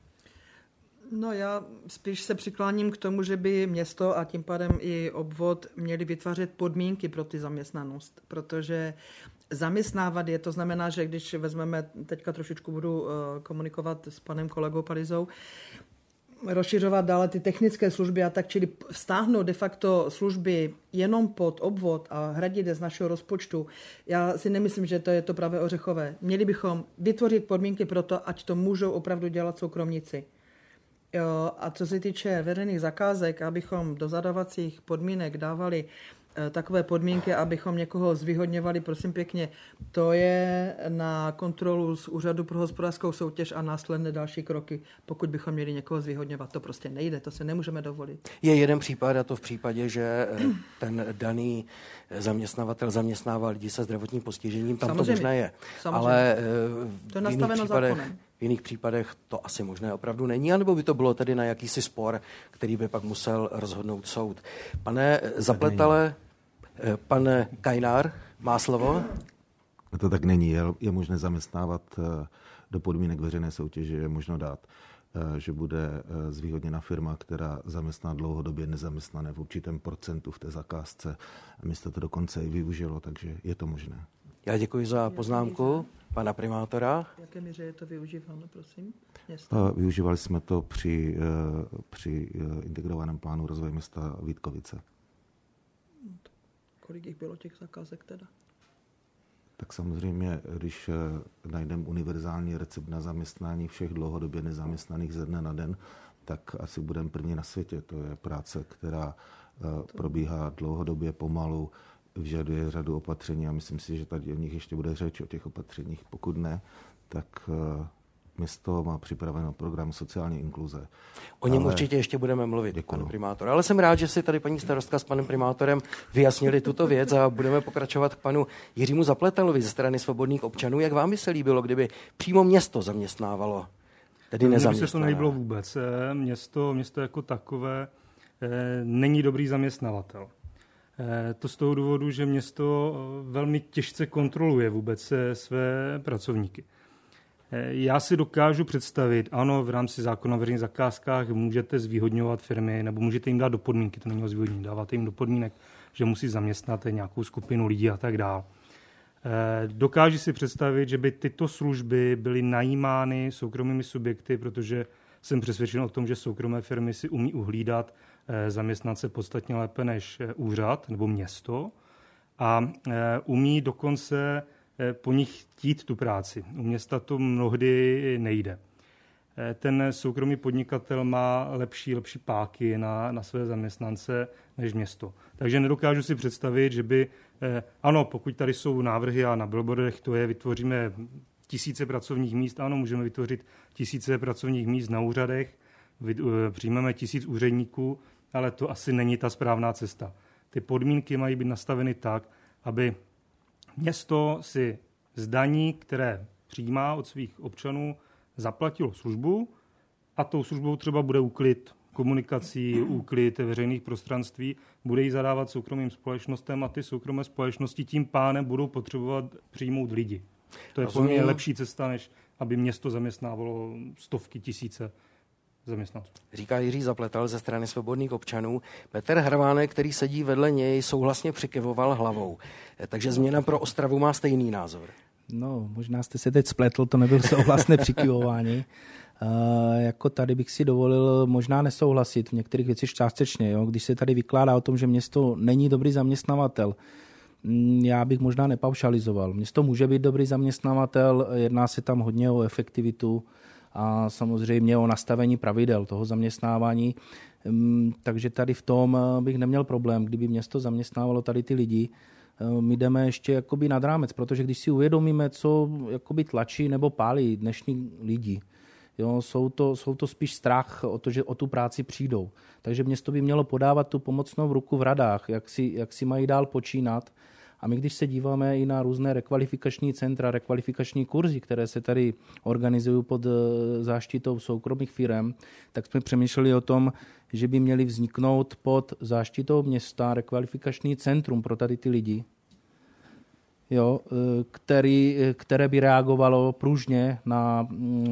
No já spíš se přikláním k tomu, že by město a tím pádem i obvod měli vytvářet podmínky pro ty zaměstnanost, protože zaměstnávat je, to znamená, že když vezmeme, teďka trošičku budu komunikovat s panem kolegou Palizou, rozšiřovat dále ty technické služby a tak, čili vztáhnout de facto služby jenom pod obvod a hradit je z našeho rozpočtu. Já si nemyslím, že to je to právě ořechové. Měli bychom vytvořit podmínky pro to, ať to můžou opravdu dělat soukromníci. Jo, a co se týče veřejných zakázek, abychom do zadávacích podmínek dávali takové podmínky, abychom někoho zvýhodňovali, prosím pěkně, to je na kontrolu z Úřadu pro hospodářskou soutěž a následné další kroky. Pokud bychom měli někoho zvýhodňovat, to prostě nejde, to se nemůžeme dovolit. Je jeden případ, a to v případě, že ten daný zaměstnavatel zaměstnává lidi se zdravotním postižením, tam Samozřejmě. to možné je. Samozřejmě. Ale to je v jiných případech, v jiných případech to asi možné opravdu není, anebo by to bylo tedy na jakýsi spor, který by pak musel rozhodnout soud. Pane Zapletale, pan Kajnár má slovo. To tak není. Je, je možné zaměstnávat do podmínek veřejné soutěže, je možno dát, že bude zvýhodněna firma, která zaměstná dlouhodobě nezaměstnané v určitém procentu v té zakázce. A my jste to dokonce i využilo, takže je to možné. Já děkuji za poznámku pana primátora. V jaké míře je to využíváno, prosím? Město. Využívali jsme to při, při integrovaném plánu rozvoje města Vítkovice. Kolik jich bylo těch zakázek teda? Tak samozřejmě, když najdeme univerzální recept na zaměstnání všech dlouhodobě nezaměstnaných ze dne na den, tak asi budeme první na světě. To je práce, která to probíhá dlouhodobě, pomalu, vyžaduje řadu opatření a myslím si, že tady o nich ještě bude řeč, o těch opatřeních. Pokud ne, tak město má připraveno program sociální inkluze. O něm Ale... určitě ještě budeme mluvit, Děkuju. pane primátor. Ale jsem rád, že si tady paní starostka s panem primátorem vyjasnili tuto věc a budeme pokračovat k panu Jiřímu Zapletalovi ze strany Svobodných občanů. Jak vám by se líbilo, kdyby přímo město zaměstnávalo, tedy nezaměstnané? Mně se to nelíbilo vůbec. Město, město jako takové není dobrý zaměstnavatel. To z toho důvodu, že město velmi těžce kontroluje vůbec své pracovníky. Já si dokážu představit, ano, v rámci zákona o veřejných zakázkách můžete zvýhodňovat firmy, nebo můžete jim dát do podmínky, to není o zvýhodnění, dáváte jim do podmínek, že musí zaměstnat nějakou skupinu lidí a tak dále. Dokážu si představit, že by tyto služby byly najímány soukromými subjekty, protože jsem přesvědčen o tom, že soukromé firmy si umí uhlídat zaměstnance podstatně lépe než úřad nebo město a umí dokonce po nich chtít tu práci. U města to mnohdy nejde. Ten soukromý podnikatel má lepší, lepší páky na, na své zaměstnance než město. Takže nedokážu si představit, že by, ano, pokud tady jsou návrhy a na billboardech to je, vytvoříme tisíce pracovních míst, ano, můžeme vytvořit tisíce pracovních míst na úřadech, přijmeme tisíc úředníků, ale to asi není ta správná cesta. Ty podmínky mají být nastaveny tak, aby město si z daní, které přijímá od svých občanů, zaplatilo službu a tou službou třeba bude úklid komunikací, úklid veřejných prostranství, bude ji zadávat soukromým společnostem a ty soukromé společnosti tím pánem budou potřebovat přijmout lidi. To je pro mě lepší cesta, než aby město zaměstnávalo stovky tisíce zaměstnanců. Říká Jiří Zapletal ze strany Svobodných občanů. Petr Hrvánek, který sedí vedle něj, souhlasně přikyvoval hlavou. Takže změna pro Ostravu má stejný názor. No, možná jste se teď spletl, to nebylo souhlasné přikyvování. Uh, jako tady bych si dovolil možná nesouhlasit v některých věcech částečně. Jo? Když se tady vykládá o tom, že město není dobrý zaměstnavatel, já bych možná nepaušalizoval. Město může být dobrý zaměstnavatel, jedná se tam hodně o efektivitu a samozřejmě o nastavení pravidel toho zaměstnávání. Takže tady v tom bych neměl problém, kdyby město zaměstnávalo tady ty lidi. My jdeme ještě jakoby nad rámec, protože když si uvědomíme, co jakoby tlačí nebo pálí dnešní lidi, jo, jsou, to, jsou to spíš strach o to, že o tu práci přijdou. Takže město by mělo podávat tu pomocnou ruku v radách, jak si, jak si mají dál počínat. A my, když se díváme i na různé rekvalifikační centra, rekvalifikační kurzy, které se tady organizují pod záštitou soukromých firem, tak jsme přemýšleli o tom, že by měly vzniknout pod záštitou města rekvalifikační centrum pro tady ty lidi, jo, který, které by reagovalo pružně na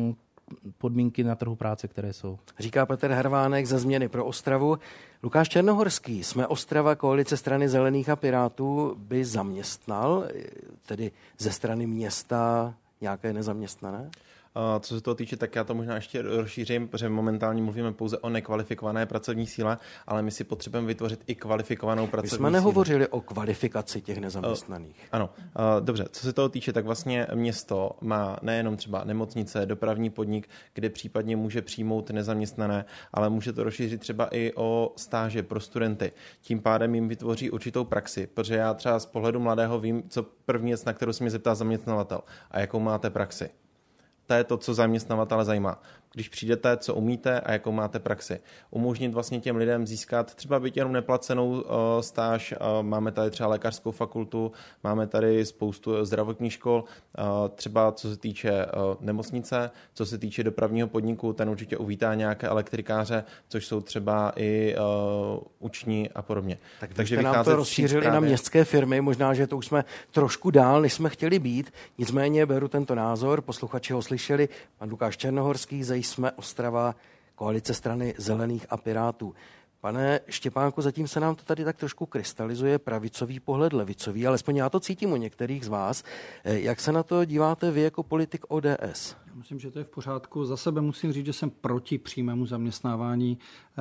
podmínky na trhu práce, které jsou. Říká Petr Hervánek za Změny pro Ostravu. Lukáš Černohorský, Jsme Ostrava, koalice strany Zelených a Pirátů, by zaměstnal, tedy ze strany města, nějaké nezaměstnané? Co se toho týče, tak já to možná ještě rozšířím, protože momentálně mluvíme pouze o nekvalifikované pracovní síle, ale my si potřebujeme vytvořit i kvalifikovanou pracovní sílu. My jsme nehovořili o kvalifikaci těch nezaměstnaných. Uh, ano, uh, dobře. Co se toho týče, tak vlastně město má nejenom třeba nemocnice, dopravní podnik, kde případně může přijmout nezaměstnané, ale může to rozšířit třeba i o stáže pro studenty. Tím pádem jim vytvoří určitou praxi, protože já třeba z pohledu mladého vím, co první věc, na kterou se mě zeptá zaměstnavatel, a jakou máte praxi. To je to, co zaměstnavatele zajímá. Když přijdete, co umíte a jakou máte praxi. Umožnit vlastně těm lidem získat třeba byť jenom neplacenou uh, stáž. Uh, máme tady třeba lékařskou fakultu, máme tady spoustu zdravotních škol, uh, třeba co se týče uh, nemocnice, co se týče dopravního podniku, ten určitě uvítá nějaké elektrikáře, což jsou třeba i uh, uční a podobně. Tak takže jste nám to rozšířili právě na městské firmy, možná, že to už jsme trošku dál, než jsme chtěli být. Nicméně beru tento názor, posluchači ho slyšeli, pan Lukáš Černohorský, Jsme Ostrava, koalice strany Zelených a Pirátů. Pane Štěpánku, zatím se nám to tady tak trošku krystalizuje pravicový pohled, levicový, alespoň já to cítím u některých z vás. Jak se na to díváte vy jako politik O D S? Myslím, že to je v pořádku. Za sebe musím říct, že jsem proti přímému zaměstnávání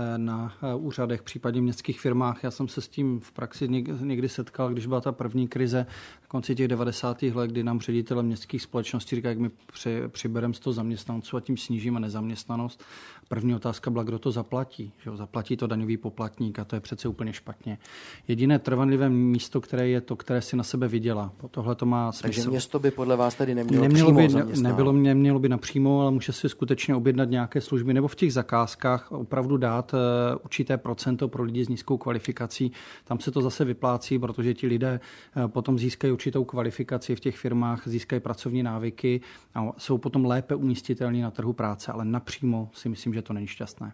na úřadech, případně městských firmách. Já jsem se s tím v praxi někdy setkal, když byla ta první krize na konci těch devadesátých let, kdy nám ředitele městských společností říká, jak my při, přibereme sto zaměstnanců a tím snížíme nezaměstnanost. První otázka byla, kdo to zaplatí. Že? Zaplatí to daňový poplatník a to je přece úplně špatně. Jediné trvanlivé místo, které je to, které si na sebe vydělá. Tohle to má smysl. Takže město by podle vás tady nemělo, nemělo přímo by, zaměstnávat? Nebylo, nemělo by napřímo, ale může si skutečně objednat nějaké služby nebo v těch zakázkách opravdu dát uh, určité procento pro lidi s nízkou kvalifikací. Tam se to zase vyplácí, protože ti lidé uh, potom získají určitou kvalifikaci v těch firmách, získají pracovní návyky a jsou potom lépe umístitelní na trhu práce, ale napřímo si myslím, že to není šťastné.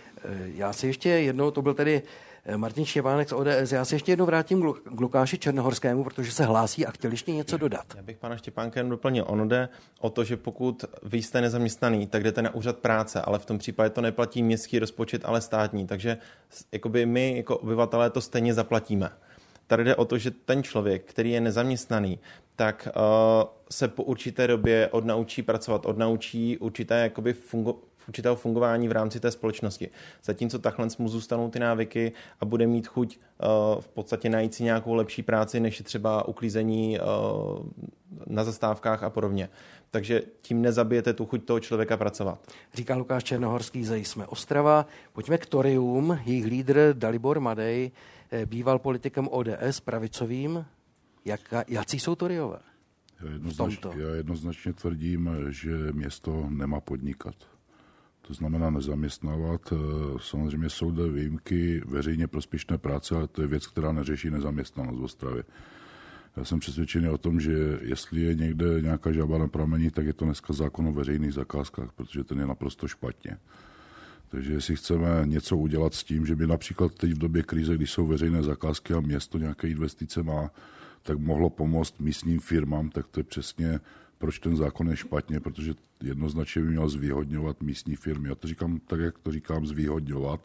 Já si ještě jednou, to byl tedy Martin Štěpánek z O D S, já se ještě jednou vrátím k Lukáši Černohorskému, protože se hlásí a chtěl ještě něco dodat. Já bych pana Štěpánka jen doplnil. Ono jde o to, že pokud vy jste nezaměstnaný, tak jdete na úřad práce, ale v tom případě to neplatí městský rozpočet, ale státní. Takže jakoby my jako obyvatelé to stejně zaplatíme. Tady jde o to, že ten člověk, který je nezaměstnaný, tak uh, se po určité době odnaučí pracovat, odnaučí určité jakoby fungo- určitého fungování v rámci té společnosti. Zatímco takhle mu zůstanou ty návyky a bude mít chuť uh, v podstatě najít si nějakou lepší práci, než je třeba uklízení uh, na zastávkách a podobně. Takže tím nezabijete tu chuť toho člověka pracovat. Říká Lukáš Černohorský ze Jsme Ostrava. Pojďme k Torium. Jejich lídr Dalibor Madej býval politikem O D S, pravicovým. Jak, jací jsou Toriové? Já, jednoznač, já jednoznačně tvrdím, že město nemá podnikat. To znamená nezaměstnávat. Samozřejmě jsou zde výjimky veřejně prospěšné práce, ale to je věc, která neřeší nezaměstnanost v Ostravě. Já jsem přesvědčený o tom, že jestli je někde nějaká žába na pramení, tak je to dneska zákon o veřejných zakázkách, protože ten je naprosto špatně. Takže jestli chceme něco udělat s tím, že by například teď v době krize, kdy jsou veřejné zakázky a město nějaké investice má, tak mohlo pomoct místním firmám, tak to je přesně, proč ten zákon je špatně, protože jednoznačně by měl zvýhodňovat místní firmy. Já to říkám tak, jak to říkám, zvýhodňovat,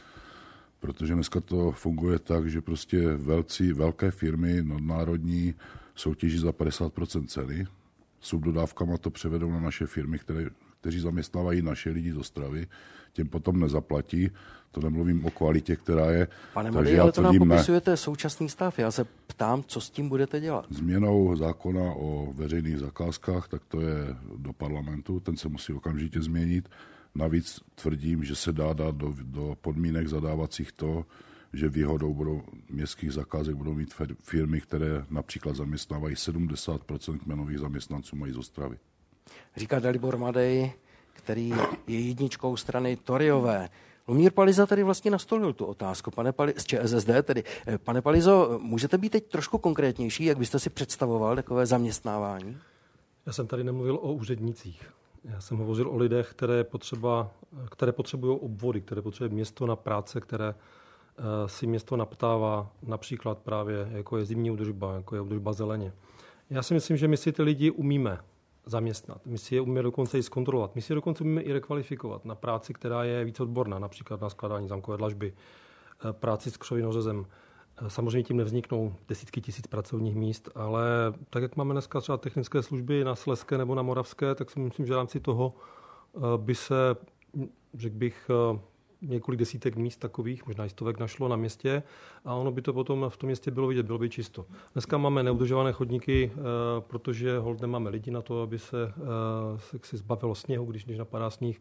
protože dneska to funguje tak, že prostě velcí, velké firmy nadnárodní soutěží za padesát procent ceny subdodávkama to převedou na naše firmy, které, kteří zaměstnávají naše lidi z Ostravy, těm potom nezaplatí. To nemluvím o kvalitě, která je. Pane Madej, ale to nám popisujete ne... současný stav. Já se ptám, co s tím budete dělat? Změnou zákona o veřejných zakázkách, tak to je do parlamentu, ten se musí okamžitě změnit. Navíc tvrdím, že se dá dát do, do podmínek zadávacích to, že výhodou budou městských zakázek budou mít firmy, které například zaměstnávají sedmdesát procent kmenových zaměstnanců mají z Ostravy. Říká Dalibor Madej, který je jedničkou strany Toryové. Lumír Palyza tady vlastně nastolil tu otázku, pane Pali, z ČSSD tedy. Pane Palyzo, můžete být teď trošku konkrétnější, jak byste si představoval takové zaměstnávání? Já jsem tady nemluvil o úřednicích. Já jsem hovořil o lidech, které, potřeba, které potřebují obvody, které potřebují město na práce, které si město naptává, například právě jako je zimní údržba, jako je údržba zeleně. Já si myslím, že my si ty lidi umíme zaměstnat. My si je umíme dokonce i zkontrolovat. My si je dokonce umíme i rekvalifikovat na práci, která je víc odborná, například na skládání zámkové dlažby, práci s křovinořezem. Samozřejmě tím nevzniknou desítky tisíc pracovních míst, ale tak, jak máme dneska třeba technické služby na Slezské nebo na Moravské, tak si myslím, že v rámci toho by se, řekl bych, několik desítek míst takových, možná i stovek našlo na městě a ono by to potom v tom městě bylo vidět, bylo by čisto. Dneska máme neudržované chodníky, protože holt nemáme lidi na to, aby se, se si zbavilo sněhu, když, když napadá sníh.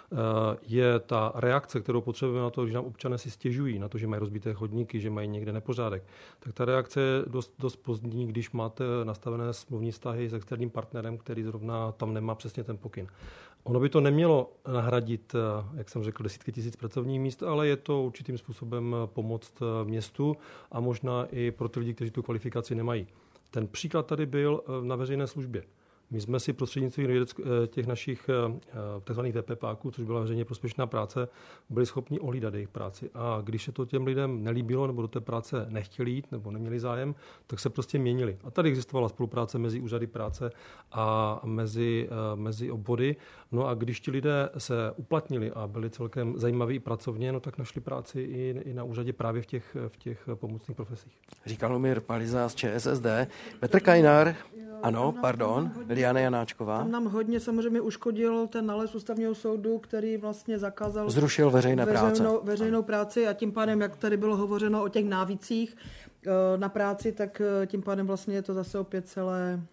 Je ta reakce, kterou potřebujeme na to, když nám občané si stěžují na to, že mají rozbité chodníky, že mají někde nepořádek, tak ta reakce je dost, dost pozdní, když máte nastavené smluvní vztahy s externím partnerem, který zrovna tam nemá přesně ten pokyn. Ono by to nemělo nahradit, jak jsem řekl, desítky tisíc pracovních míst, ale je to určitým způsobem pomoct městu a možná i pro ty lidi, kteří tu kvalifikaci nemají. Ten příklad tady byl na veřejné službě. My jsme si prostřednictvím těch našich tzv. VPPáků, což byla veřejně prospěšná práce, byli schopni ohlídat jejich práci. A když se to těm lidem nelíbilo nebo do té práce nechtěli jít nebo neměli zájem, tak se prostě měnili. A tady existovala spolupráce mezi úřady práce a mezi, mezi obvody. No a když ti lidé se uplatnili a byli celkem zajímaví i pracovně, no tak našli práci i, i na úřadě právě v těch, v těch pomocných profesích. Říkal Lumír Palyza z ČSSD. Petr Kajnar, ano, pardon, Liana Janáčková. Tam nám hodně samozřejmě uškodil ten nález ústavního soudu, který vlastně zakázal zrušil veřejné veřejnou, práce. veřejnou práci a tím pádem, jak tady bylo hovořeno o těch návících na práci, tak tím pádem vlastně je to zase opět celé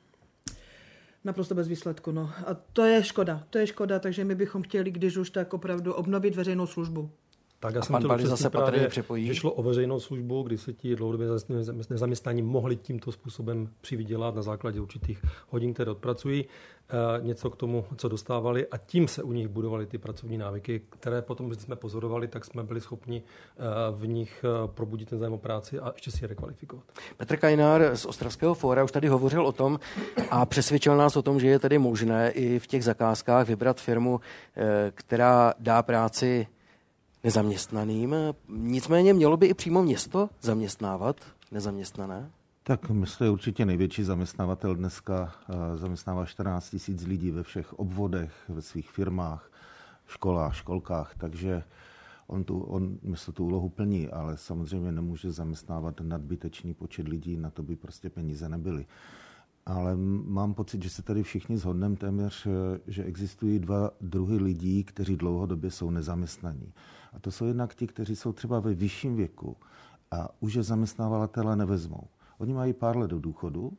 naprosto bez výsledku. No. A to je škoda, to je škoda, takže my bychom chtěli, když už tak opravdu obnovit veřejnou službu. Tak já jsem chtěl zase právě, že šlo o veřejnou službu, kdy se ti dlouhodobě nezaměstnaní mohli tímto způsobem přivydělat na základě určitých hodin, které odpracují, něco k tomu, co dostávali a tím se u nich budovaly ty pracovní návyky, které potom, když jsme pozorovali, tak jsme byli schopni v nich probudit ten zájem o práci a ještě si je rekvalifikovat. Petr Kajnar z Ostravského fóra už tady hovořil o tom a přesvědčil nás o tom, že je tedy možné i v těch zakázkách vybrat firmu, která dá práci nezaměstnaným. Nicméně mělo by i přímo město zaměstnávat nezaměstnané? Tak město je určitě největší zaměstnavatel dneska. Zaměstnává čtrnáct tisíc lidí ve všech obvodech, ve svých firmách, školách, školkách, takže on tu, on město tu úlohu plní, ale samozřejmě nemůže zaměstnávat nadbytečný počet lidí, na to by prostě peníze nebyly. Ale mám pocit, že se tady všichni shodneme téměř, že existují dva druhy lidí, kteří dlouhodobě jsou nezaměstnaní. A to jsou jednak ti, kteří jsou třeba ve vyšším věku a už je zaměstnavatelé nevezmou. Oni mají pár let do důchodu,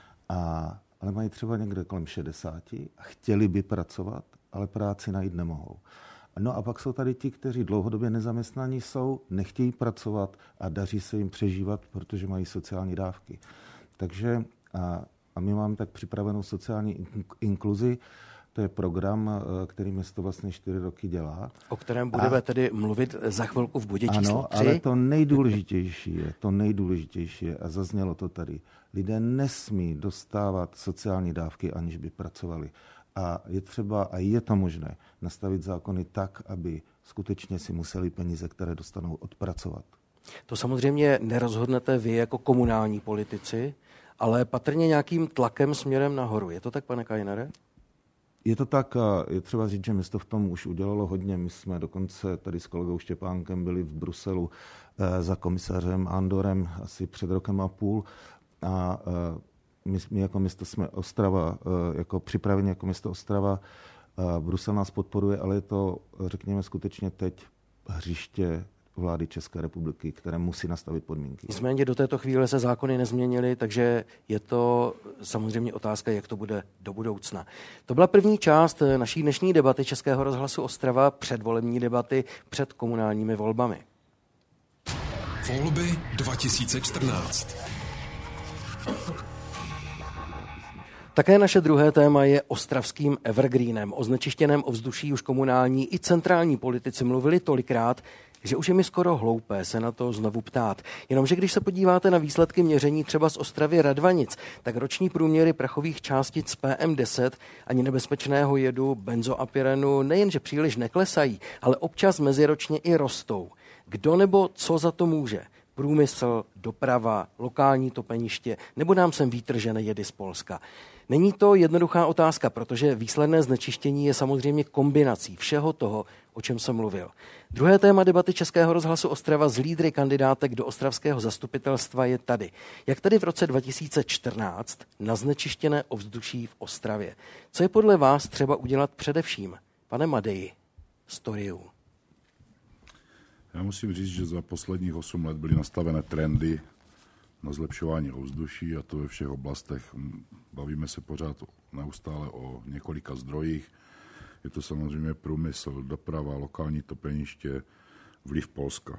a, ale mají třeba někde kolem šedesáti a chtěli by pracovat, ale práci najít nemohou. No a pak jsou tady ti, kteří dlouhodobě nezaměstnaní jsou, nechtějí pracovat a daří se jim přežívat, protože mají sociální dávky. Takže a, a my máme tak připravenou sociální inkluzi. To je program, který město vlastně čtyři roky dělá. O kterém budeme a, tedy mluvit za chvilku v bodě číslo ano, tři. Ale to nejdůležitější je, to nejdůležitější je, a zaznělo to tady, lidé nesmí dostávat sociální dávky, aniž by pracovali. A je třeba, a je to možné, nastavit zákony tak, aby skutečně si museli peníze, které dostanou, odpracovat. To samozřejmě nerozhodnete vy jako komunální politici, ale patrně nějakým tlakem směrem nahoru. Je to tak, pane Kajnare? Je to tak, a je třeba říct, že město v tom už udělalo hodně. My jsme dokonce tady s kolegou Štěpánkem byli v Bruselu za komisařem Andorem asi před rokem a půl a my, my jako město jsme Ostrava, jako připraveni jako město Ostrava. Brusel nás podporuje, ale je to, řekněme, skutečně teď hřiště vlády České republiky, které musí nastavit podmínky. Nicméně do této chvíle se zákony nezměnily, takže je to samozřejmě otázka, jak to bude do budoucna. To byla první část naší dnešní debaty Českého rozhlasu Ostrava, předvolební debaty před komunálními volbami. Volby dva tisíce čtrnáct. Také naše druhé téma je ostravským evergreenem. O znečištěném ovzduší už komunální i centrální politici mluvili tolikrát, že už je mi skoro hloupé se na to znovu ptát. Jenomže když se podíváte na výsledky měření třeba z Ostravy Radvanic, tak roční průměry prachových částic P M deset ani nebezpečného jedu benzoapyrenu nejenže příliš neklesají, ale občas meziročně i rostou. Kdo nebo co za to může? Průmysl, doprava, lokální topeniště, nebo nám sem vítr žene jedy z Polska? Není to jednoduchá otázka, protože výsledné znečištění je samozřejmě kombinací všeho toho, o čem jsem mluvil. Druhé téma debaty Českého rozhlasu Ostrava z lídry kandidátek do ostravského zastupitelstva je tady. Jak tedy v roce dva tisíce čtrnáct na znečištěné ovzduší v Ostravě? Co je podle vás třeba udělat především? Pane Madeji, Storiu. Já musím říct, že za posledních osm let byly nastavené trendy na zlepšování ovzduší, a to ve všech oblastech. Bavíme se pořád neustále o několika zdrojích. Je to samozřejmě průmysl, doprava, lokální topeniště, vliv Polska.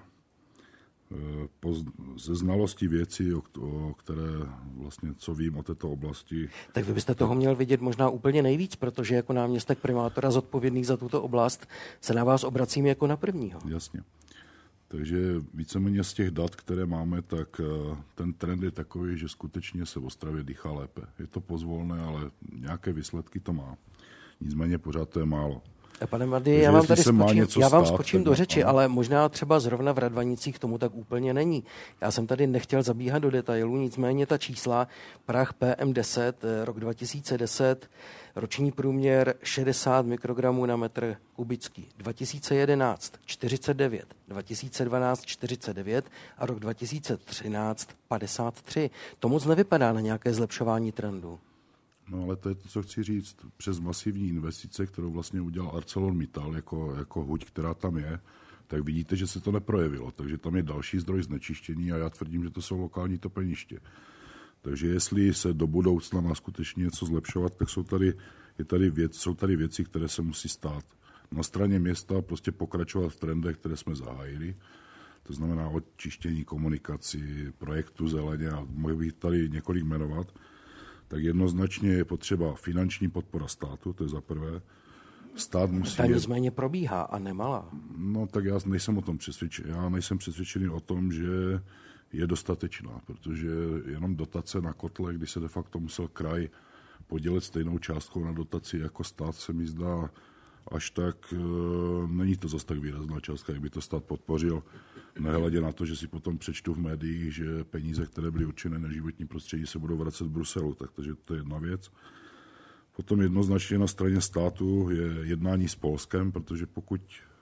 Ze znalosti věcí, o které vlastně, co vím o této oblasti. Tak vy byste toho měl vidět možná úplně nejvíc, protože jako náměstek primátora zodpovědný za tuto oblast se na vás obracím jako na prvního. Jasně. Takže víceméně z těch dat, které máme, tak ten trend je takový, že skutečně se v Ostravě dýchá lépe. Je to pozvolné, ale nějaké výsledky to má. Nicméně pořád to je málo. Pane Mady, já vám tady skočím, já vám stát, skočím do řeči, ale možná třeba zrovna v Radvanicích tomu tak úplně není. Já jsem tady nechtěl zabíhat do detailů, nicméně ta čísla, prach P M deset, rok dva tisíce deset, roční průměr šedesát mikrogramů na metr kubický, dva tisíce jedenáct čtyřicet devět, dva tisíce dvanáct čtyřicet devět a rok dva tisíce třináct padesát tři. To moc nevypadá na nějaké zlepšování trendu. No ale to je to, co chci říct. Přes masivní investice, kterou vlastně udělal ArcelorMittal jako, jako huť, která tam je, tak vidíte, že se to neprojevilo. Takže tam je další zdroj znečištění a já tvrdím, že to jsou lokální topeniště. Takže jestli se do budoucna má skutečně něco zlepšovat, tak jsou tady, je tady věc, jsou tady věci, které se musí stát. Na straně města prostě pokračovat v trendech, které jsme zahájili. To znamená odčištění komunikací, projektu zeleně a mohl bych tady několik jmenovat. Tak jednoznačně je potřeba finanční podpora státu, to je za prvé. Stát musí... Ta nicméně probíhá a nemalá. No tak já nejsem o tom přesvědčený. Já nejsem přesvědčený o tom, že je dostatečná, protože jenom dotace na kotle, kdy se de facto musel kraj podělit stejnou částkou na dotaci jako stát, se mi zdá až tak, e, není to zase tak výrazná částka, jak by to stát podpořil. Nehledě na to, že si potom přečtu v médiích, že peníze, které byly určené na životní prostředí, se budou vracet v Bruselu, tak, takže to je jedna věc. Potom jednoznačně na straně státu je jednání s Polskem, protože pokud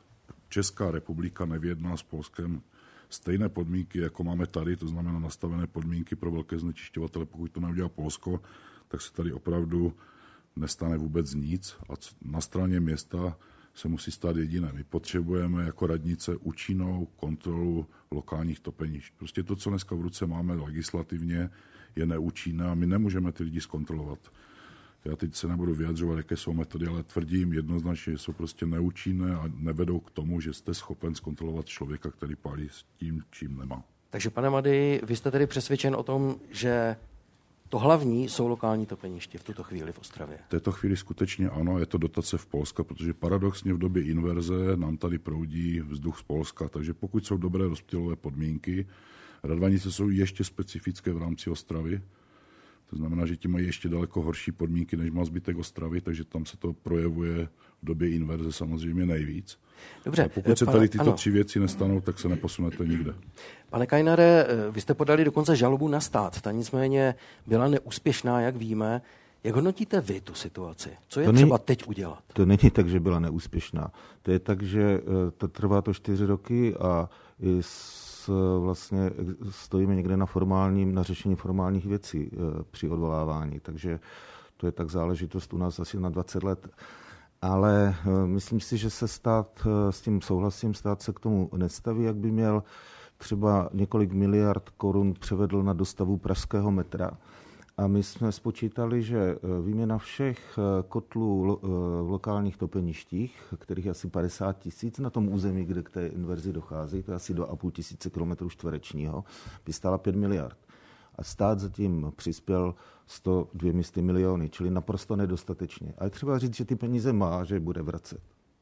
Česká republika nevyjedná s Polskem stejné podmínky, jako máme tady, to znamená nastavené podmínky pro velké znečišťovatele, pokud to neudělá Polsko, tak se tady opravdu nestane vůbec nic. A na straně města se musí stát jediné. My potřebujeme jako radnice účinnou kontrolu lokálních topenišť. Prostě to, co dneska v ruce máme legislativně, je neúčinné a my nemůžeme ty lidi zkontrolovat. Já teď se nebudu vyjadřovat, jaké jsou metody, ale tvrdím jednoznačně, že jsou prostě neúčinné a nevedou k tomu, že jste schopen zkontrolovat člověka, který pálí s tím, čím nemá. Takže, pane Mady, vy jste tedy přesvědčen o tom, že to hlavní jsou lokální topeniště v tuto chvíli v Ostravě? V této chvíli skutečně ano, je to dotace v Polska, protože paradoxně v době inverze nám tady proudí vzduch z Polska, takže pokud jsou dobré rozptylové podmínky, Radvanice jsou ještě specifické v rámci Ostravy, to znamená, že ti mají ještě daleko horší podmínky, než má zbytek Ostravy, takže tam se to projevuje v době inverze samozřejmě nejvíc. Dobře, a pokud se pane, tady tyto ano. tři věci nestanou, tak se neposunete nikde. Pane Kajnare, vy jste podali dokonce žalobu na stát. Ta nicméně byla neúspěšná, jak víme. Jak hodnotíte vy tu situaci? Co je to třeba není, teď udělat? To není tak, že byla neúspěšná. To je tak, že to trvá to čtyři roky a s, vlastně stojíme někde na formálním, na řešení formálních věcí při odvolávání. Takže to je tak záležitost u nás asi na dvacet let. Ale myslím si, že se stát, s tím souhlasím, stát se k tomu nestaví, jak by měl. Třeba několik miliard korun převedl na dostavu pražského metra. A my jsme spočítali, že výměna všech kotlů v lokálních topeništích, kterých je asi padesát tisíc na tom území, kde k té inverzi dochází, to je asi dva a půl tisíce kilometrů čtverečního, by stála pět miliard. A stát zatím přispěl sto dvě miliony, čili naprosto nedostatečně. A je třeba říct, že ty peníze má, že je bude vracet.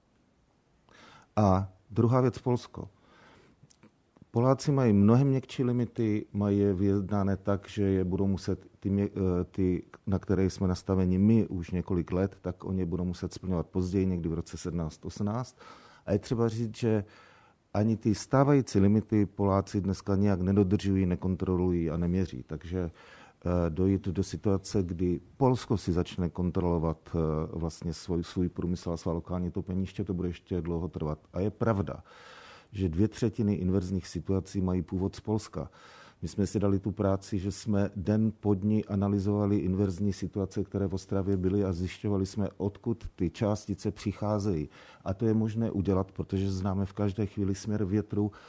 A druhá věc, Polsko. Poláci mají mnohem měkčí limity, mají je vyjednané tak, že je budou muset ty, ty, na které jsme nastaveni my už několik let, tak oni budou muset splňovat později, někdy v roce sedmnáct osmnáct. A je třeba říct, že ani ty stávající limity Poláci dneska nějak nedodržují, nekontrolují a neměří. Takže dojít do situace, kdy Polsko si začne kontrolovat vlastně svůj, svůj průmysl a svá lokální topeniště, to bude ještě dlouho trvat. A je pravda, že dvě třetiny inverzních situací mají původ z Polska. My jsme si dali tu práci, že jsme den po dní analyzovali inverzní situace, které v Ostravě byly a zjišťovali jsme, odkud ty částice přicházejí. A to je možné udělat, protože známe v každé chvíli směr větru uh,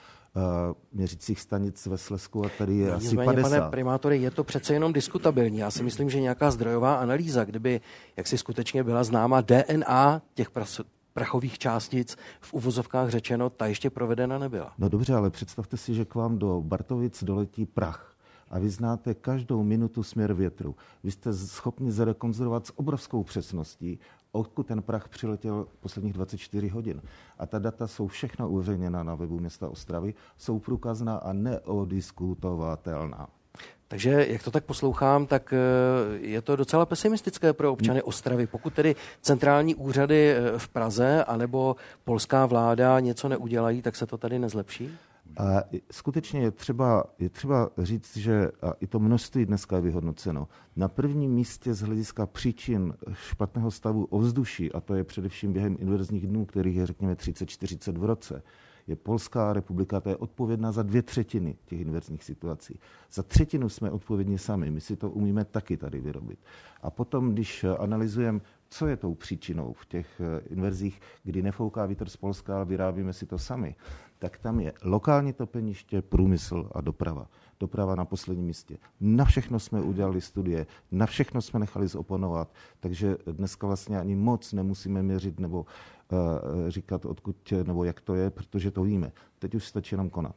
měřicích stanic ve Slezsku a tady je no, asi padesát. Pane primátore, je to přece jenom diskutabilní. Já si myslím, že nějaká zdrojová analýza, kdyby jaksi skutečně byla známa D N A těch pras- prachových částic v uvozovkách řečeno, ta ještě provedena nebyla. No dobře, ale představte si, že k vám do Bartovic doletí prach a vy znáte každou minutu směr větru. Vy jste schopni zrekonstruovat s obrovskou přesností, odkud ten prach přiletěl posledních dvacet čtyři hodin. A ta data jsou všechno uveřejněna na webu města Ostravy, jsou průkazná a neodiskutovatelná. Takže, jak to tak poslouchám, tak je to docela pesimistické pro občany Ostravy. Pokud tedy centrální úřady v Praze anebo polská vláda něco neudělají, tak se to tady nezlepší? A skutečně je třeba, je třeba říct, že a i to množství dneska je vyhodnoceno. Na prvním místě z hlediska příčin špatného stavu ovzduší, a to je především během inverzních dnů, kterých je řekněme třicet čtyřicet v roce, je Polská republika, to je odpovědná za dvě třetiny těch inverzních situací. Za třetinu jsme odpovědní sami, my si to umíme taky tady vyrobit. A potom, když analyzujeme, co je tou příčinou v těch inverzích, kdy nefouká vítr z Polska, ale vyrábíme si to sami, tak tam je lokální topeniště, průmysl a doprava. Doprava na posledním místě. Na všechno jsme udělali studie, na všechno jsme nechali zoponovat, takže dneska vlastně ani moc nemusíme měřit nebo uh, říkat, odkud, nebo jak to je, protože to víme. Teď už stačí jenom konat.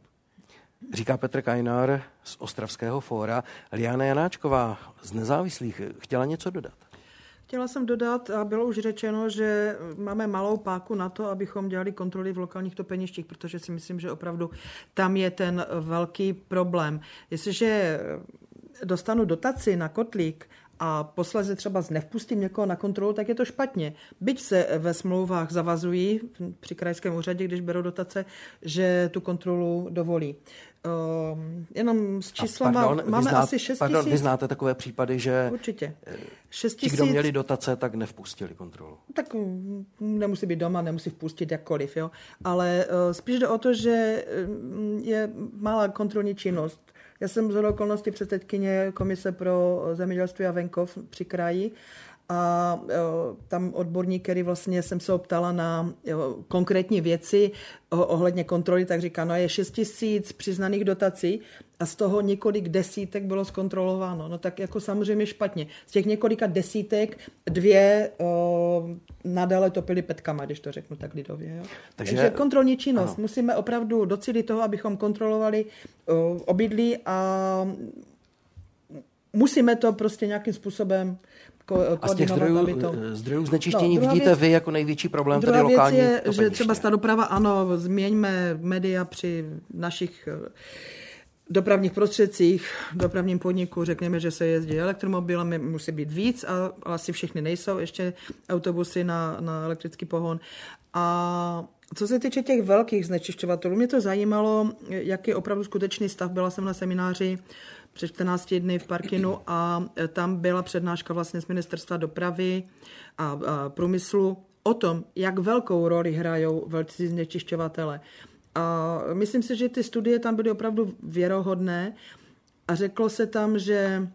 Říká Petr Kajnár z Ostravského fóra. Liana Janáčková z Nezávislých chtěla něco dodat. Chtěla jsem dodat, a bylo už řečeno, že máme malou páku na to, abychom dělali kontroly v lokálních topeništích, protože si myslím, že opravdu tam je ten velký problém. Jestliže dostanu dotaci na kotlík a posledně třeba nevpustím někoho na kontrolu, tak je to špatně. Byť se ve smlouvách zavazují při krajském úřadě, když berou dotace, že tu kontrolu dovolí. Uh, jenom s číslama pardon, máme zná, asi šest tisíc. Pardon, vy znáte takové případy, že určitě. ti, kdo měli dotace, tak nevpustili kontrolu. Tak nemusí být doma, nemusí vpustit jakkoliv, jo. Ale uh, spíš jde o to, že je malá kontrolní činnost. Já jsem z okolností předsedkyně Komise pro zemědělství a venkov při kraji a jo, tam odborník, který vlastně jsem se optala na jo, konkrétní věci ohledně kontroly, tak říká, no je šest tisíc přiznaných dotací a z toho několik desítek bylo zkontrolováno. No tak jako samozřejmě špatně. Z těch několika desítek dvě o, nadále topily petkama, když to řeknu tak lidově. Jo. Takže, Takže kontrolní činnost. Ano. Musíme opravdu docílit toho, abychom kontrolovali o, obydlí a musíme to prostě nějakým způsobem ko- a z těch zdrojů, to... zdrojů znečištění no, vidíte věc, vy jako největší problém tady lokální věc je, topeniště. že třeba ta doprava, ano, změňme média při našich dopravních prostředcích, dopravním podniku, řekněme, že se jezdí elektromobilem, musí být víc, a asi všechny nejsou ještě autobusy na, na elektrický pohon. A co se týče těch velkých znečišťovatelů, mě to zajímalo, jaký je opravdu skutečný stav. Byla jsem na semináři před čtrnácti dny v Parkinu a tam byla přednáška vlastně z ministerstva dopravy a, a průmyslu o tom, jak velkou roli hrajou velcí znečišťovatele. A myslím si, že ty studie tam byly opravdu věrohodné a řeklo se tam, že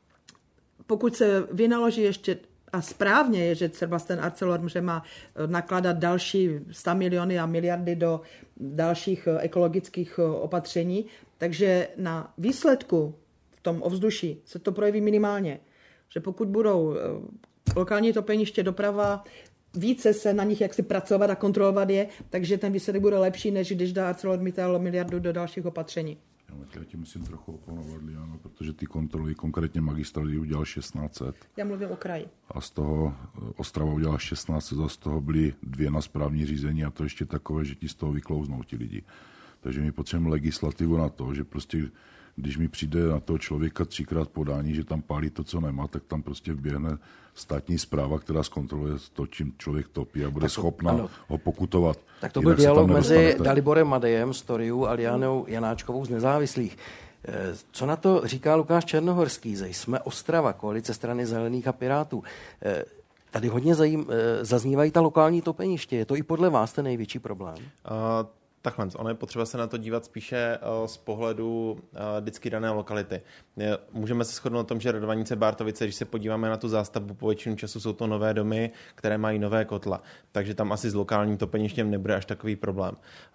pokud se vynaloží ještě a správně je, že třeba ten Arcelor že má nakládat další sto miliony a miliardy do dalších ekologických opatření, takže na výsledku v tom ovzduší se to projeví minimálně. Že pokud budou lokální topeniště, doprava, více se na nich jaksi pracovat a kontrolovat je, takže ten výsledek bude lepší, než když dá ArcelorMittal miliardu do dalších opatření. Já ti musím trochu oponovat, Liano, protože ty kontroly, konkrétně magistrát udělal šestnáct set. Já mluvím o kraji. A z toho Ostrava udělala šestnáct set, a z toho byly dvě na správní řízení a to ještě takové, že ti z toho vyklouznou ti lidi. Takže my potřebujeme legislativu na to, že prostě když mi přijde na toho člověka třikrát podání, že tam pálí to, co nemá, tak tam prostě vběhne státní správa, která zkontroluje to, čím člověk topí a bude to, schopna ano. ho pokutovat. Tak to byl dialog mezi Daliborem Madejem z Toriu a Lianou Janáčkovou z Nezávislých. Co na to říká Lukáš Černohorský? Jsme Ostrava, koalice strany Zelených a Pirátů. Tady hodně zajím, zaznívají ta lokální topeniště. Je to i podle vás ten největší problém? Uh... Takhle, ono je potřeba se na to dívat spíše z pohledu vždycky dané lokality. Můžeme se shodnout na tom, že Radovanice, Bártovice, když se podíváme na tu zástavbu, po většinu času jsou to nové domy, které mají nové kotla. Takže tam asi s lokálním topeništěm nebude až takový problém.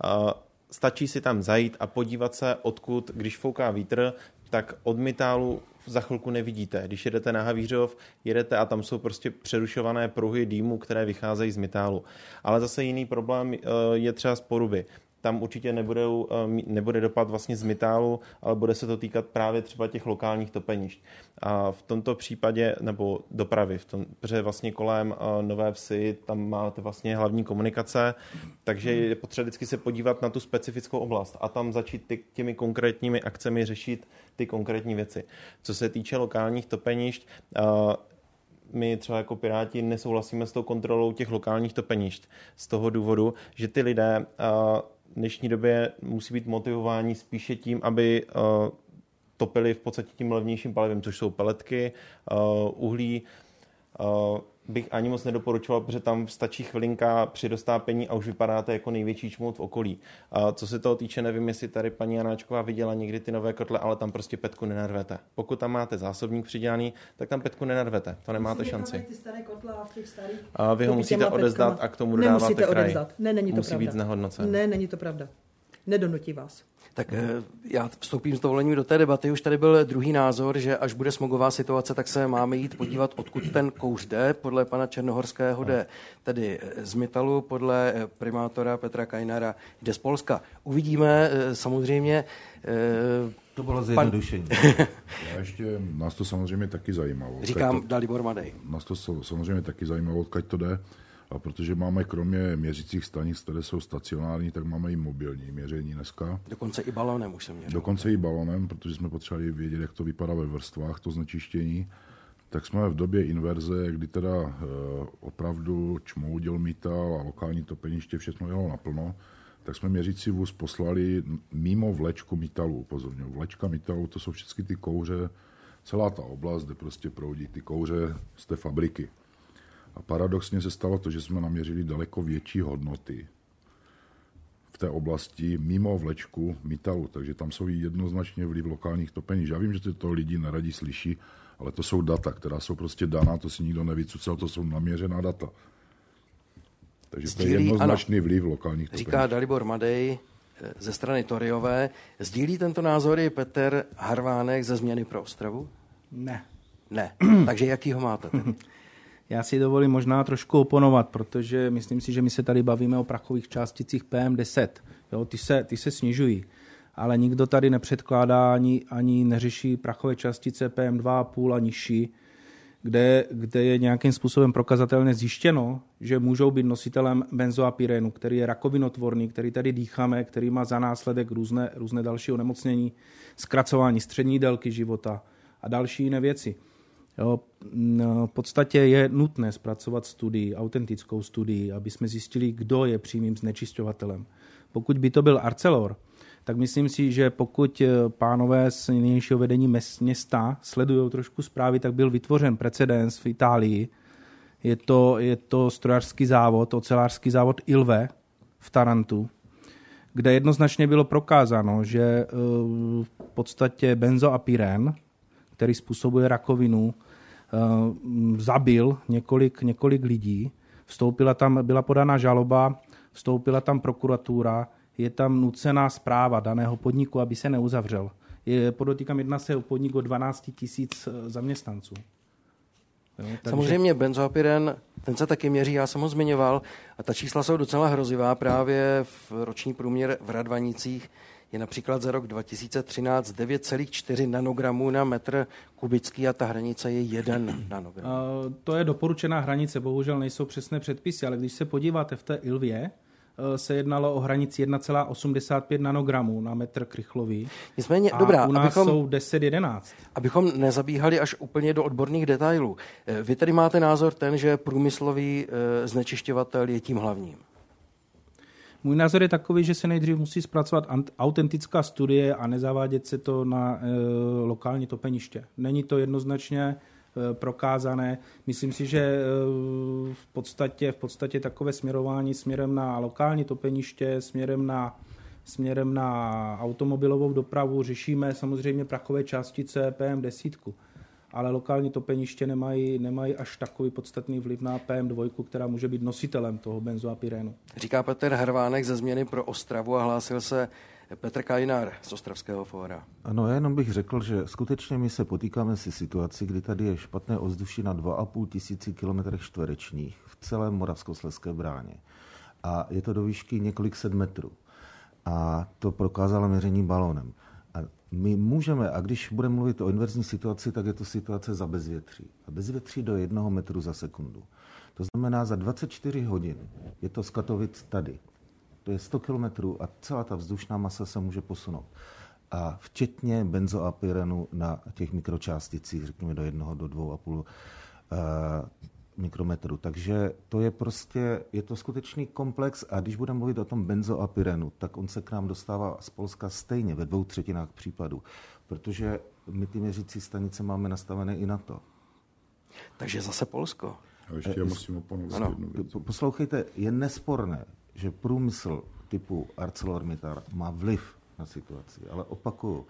Stačí si tam zajít a podívat se, odkud, když fouká vítr, tak od Mitálu za chvilku nevidíte. Když jedete na Havířov, jedete a tam jsou prostě přerušované pruhy dýmu, které vycházejí z Mitálu. Ale zase jiný problém je třeba z Poruby. Tam určitě nebude, nebude dopad vlastně z Mitálu, ale bude se to týkat právě třeba těch lokálních topenišť. A v tomto případě, nebo dopravy, v tom, protože vlastně kolem Nové Vsi, tam máte vlastně hlavní komunikace, takže je potřeba vždycky se podívat na tu specifickou oblast a tam začít ty, těmi konkrétními akcemi řešit ty konkrétní věci. Co se týče lokálních topenišť, my třeba jako Piráti nesouhlasíme s tou kontrolou těch lokálních topenišť z toho důvodu, že ty lidé v dnešní době musí být motivováni spíše tím, aby topili v podstatě tím levnějším palivem, což jsou peletky, uhlí. Bych ani moc nedoporučoval, protože tam stačí chvilinka při dostápení a už vypadáte jako největší čmout v okolí. A co se toho týče, nevím, jestli tady paní Janáčková viděla někdy ty nové kotle, ale tam prostě petku nenarvete. Pokud tam máte zásobník přidělaný, tak tam petku nenarvete. To nemáte šanci. Ty staré kotle a v těch starých, a vy ho musíte odezdat a k tomu dodáváte kraj. Ne, není to Musí pravda. být znehodnocen. Ne, není to pravda. Nedonutí vás. Tak já vstoupím s dovolením do té debaty. Už tady byl druhý názor, že až bude smogová situace, tak se máme jít podívat, odkud ten kouř jde. Podle pana Černohorského jde tedy z Mitalu, podle primátora Petra Kajnara jde z Polska. Uvidíme samozřejmě. To bylo zjednodušení. Pan... Já ještě, nás to samozřejmě taky zajímalo. Říkám to, Dalibor Madej. Nás to samozřejmě taky zajímalo, odkud to jde. A protože máme kromě měřicích stanic, které jsou stacionární, tak máme i mobilní měření dneska. Dokonce i balonem už se měřil. Dokonce i balonem, protože jsme potřebovali vědět, jak to vypadá ve vrstvách, to znečištění. Tak jsme v době inverze, kdy teda e, opravdu čmoudil Mital a lokální topeniště, všechno jelo naplno, tak jsme měřící vůz poslali mimo vlečku Mitalu, upozorňuji. Vlečka Mitalu, to jsou všechny ty kouře, celá ta oblast, kde prostě proudí ty kouře z té fabriky. A paradoxně se stalo to, že jsme naměřili daleko větší hodnoty v té oblasti mimo vlečku Mitalu, takže tam jsou jednoznačně vliv lokálních topenišť. Já vím, že to lidi neradí slyší, ale to jsou data, která jsou prostě daná, to si nikdo nevycucel, to jsou naměřená data. Takže Sdílí, to je jednoznačný ano. vliv lokálních topenišť. Říká Dalibor Madej ze strany Toriové. Sdílí tento názor i Petr Harvánek ze Změny pro Ostravu? Ne. Ne. Takže jaký ho máte tedy? Já si dovolím možná trošku oponovat, protože myslím si, že my se tady bavíme o prachových částicích P M deset. Jo, ty, se, ty se snižují, ale nikdo tady nepředkládá ani, ani neřeší prachové částice P M dva a půl a nižší, kde, kde je nějakým způsobem prokazatelně zjištěno, že můžou být nositelem benzoapyrenu, který je rakovinotvorný, který tady dýcháme, který má za následek různé, různé další onemocnění, zkracování střední délky života a další jiné věci. Jo, v podstatě je nutné zpracovat studii, autentickou studii, aby jsme zjistili, kdo je přímým znečišťovatelem. Pokud by to byl Arcelor, tak myslím si, že pokud pánové z nynějšího vedení města sledují trošku zprávy, tak byl vytvořen precedens v Itálii. Je to, je to strojařský závod, ocelářský závod Ilve v Tarantu, kde jednoznačně bylo prokázáno, že v podstatě benzoapyren, který způsobuje rakovinu, zabil několik, několik lidí. Vstoupila tam, byla podána žaloba, vstoupila tam prokuratura, je tam nucená správa daného podniku, aby se neuzavřel. Je, podotýkám, jedná se o podnik o dvanáct tisíc zaměstnanců. Jo, takže... Samozřejmě benzoapyren, ten se taky měří, já jsem ho zmiňoval, a ta čísla jsou docela hrozivá. Právě v roční průměr v Radvanicích je například za rok dva tisíce třináct devět celá čtyři nanogramů na metr kubický a ta hranice je jeden nanogram. To je doporučená hranice, bohužel nejsou přesné předpisy, ale když se podíváte v té Ilvě, se jednalo o hranici jedna celá osmdesát pět nanogramů na metr krychlový. Nicméně, a dobrá, u nás abychom, jsou deset jedenáct. Abychom nezabíhali až úplně do odborných detailů. Vy tedy máte názor ten, že průmyslový znečišťovatel je tím hlavním? Můj názor je takový, že se nejdřív musí zpracovat autentická studie a nezavádět se to na e, lokální topeniště. Není to jednoznačně e, prokázané. Myslím si, že e, v podstatě, v podstatě takové směrování směrem na lokální topeniště, směrem na, směrem na automobilovou dopravu řešíme samozřejmě prachové částice P M deset. Ale lokální topeniště nemají, nemají až takový podstatný vliv na P M dva, která může být nositelem toho benzoapyrenu. Říká Petr Hrvánek ze Změny pro Ostravu a hlásil se Petr Kajnar z Ostravského fóra. Ano, já jenom bych řekl, že skutečně my se potýkáme si situaci, kdy tady je špatné ovzduší na dva a půl tisíci kilometrech čtverečních v celém Moravskoslezské bráně. A je to do výšky několik set metrů. A to prokázalo měření balónem. A my můžeme, a když budeme mluvit o inverzní situaci, tak je to situace za bezvětří. A bezvětří do jednoho metru za sekundu. To znamená, za dvacet čtyři hodin je to z Katovic tady. To je sto kilometrů a celá ta vzdušná masa se může posunout. A včetně benzoapyrenu na těch mikročásticích, řekněme do jednoho, do dvou a půl uh, mikrometru. Takže to je prostě, je to skutečný komplex a když budeme mluvit o tom benzoapyrenu, tak on se k nám dostává z Polska stejně ve dvou třetinách případů, protože my ty měřící stanice máme nastavené i na to. Takže zase Polsko. A ještě já musím oponovat jednu věc. Poslouchejte, je nesporné, že průmysl typu ArcelorMittal má vliv na situaci, ale opakuju,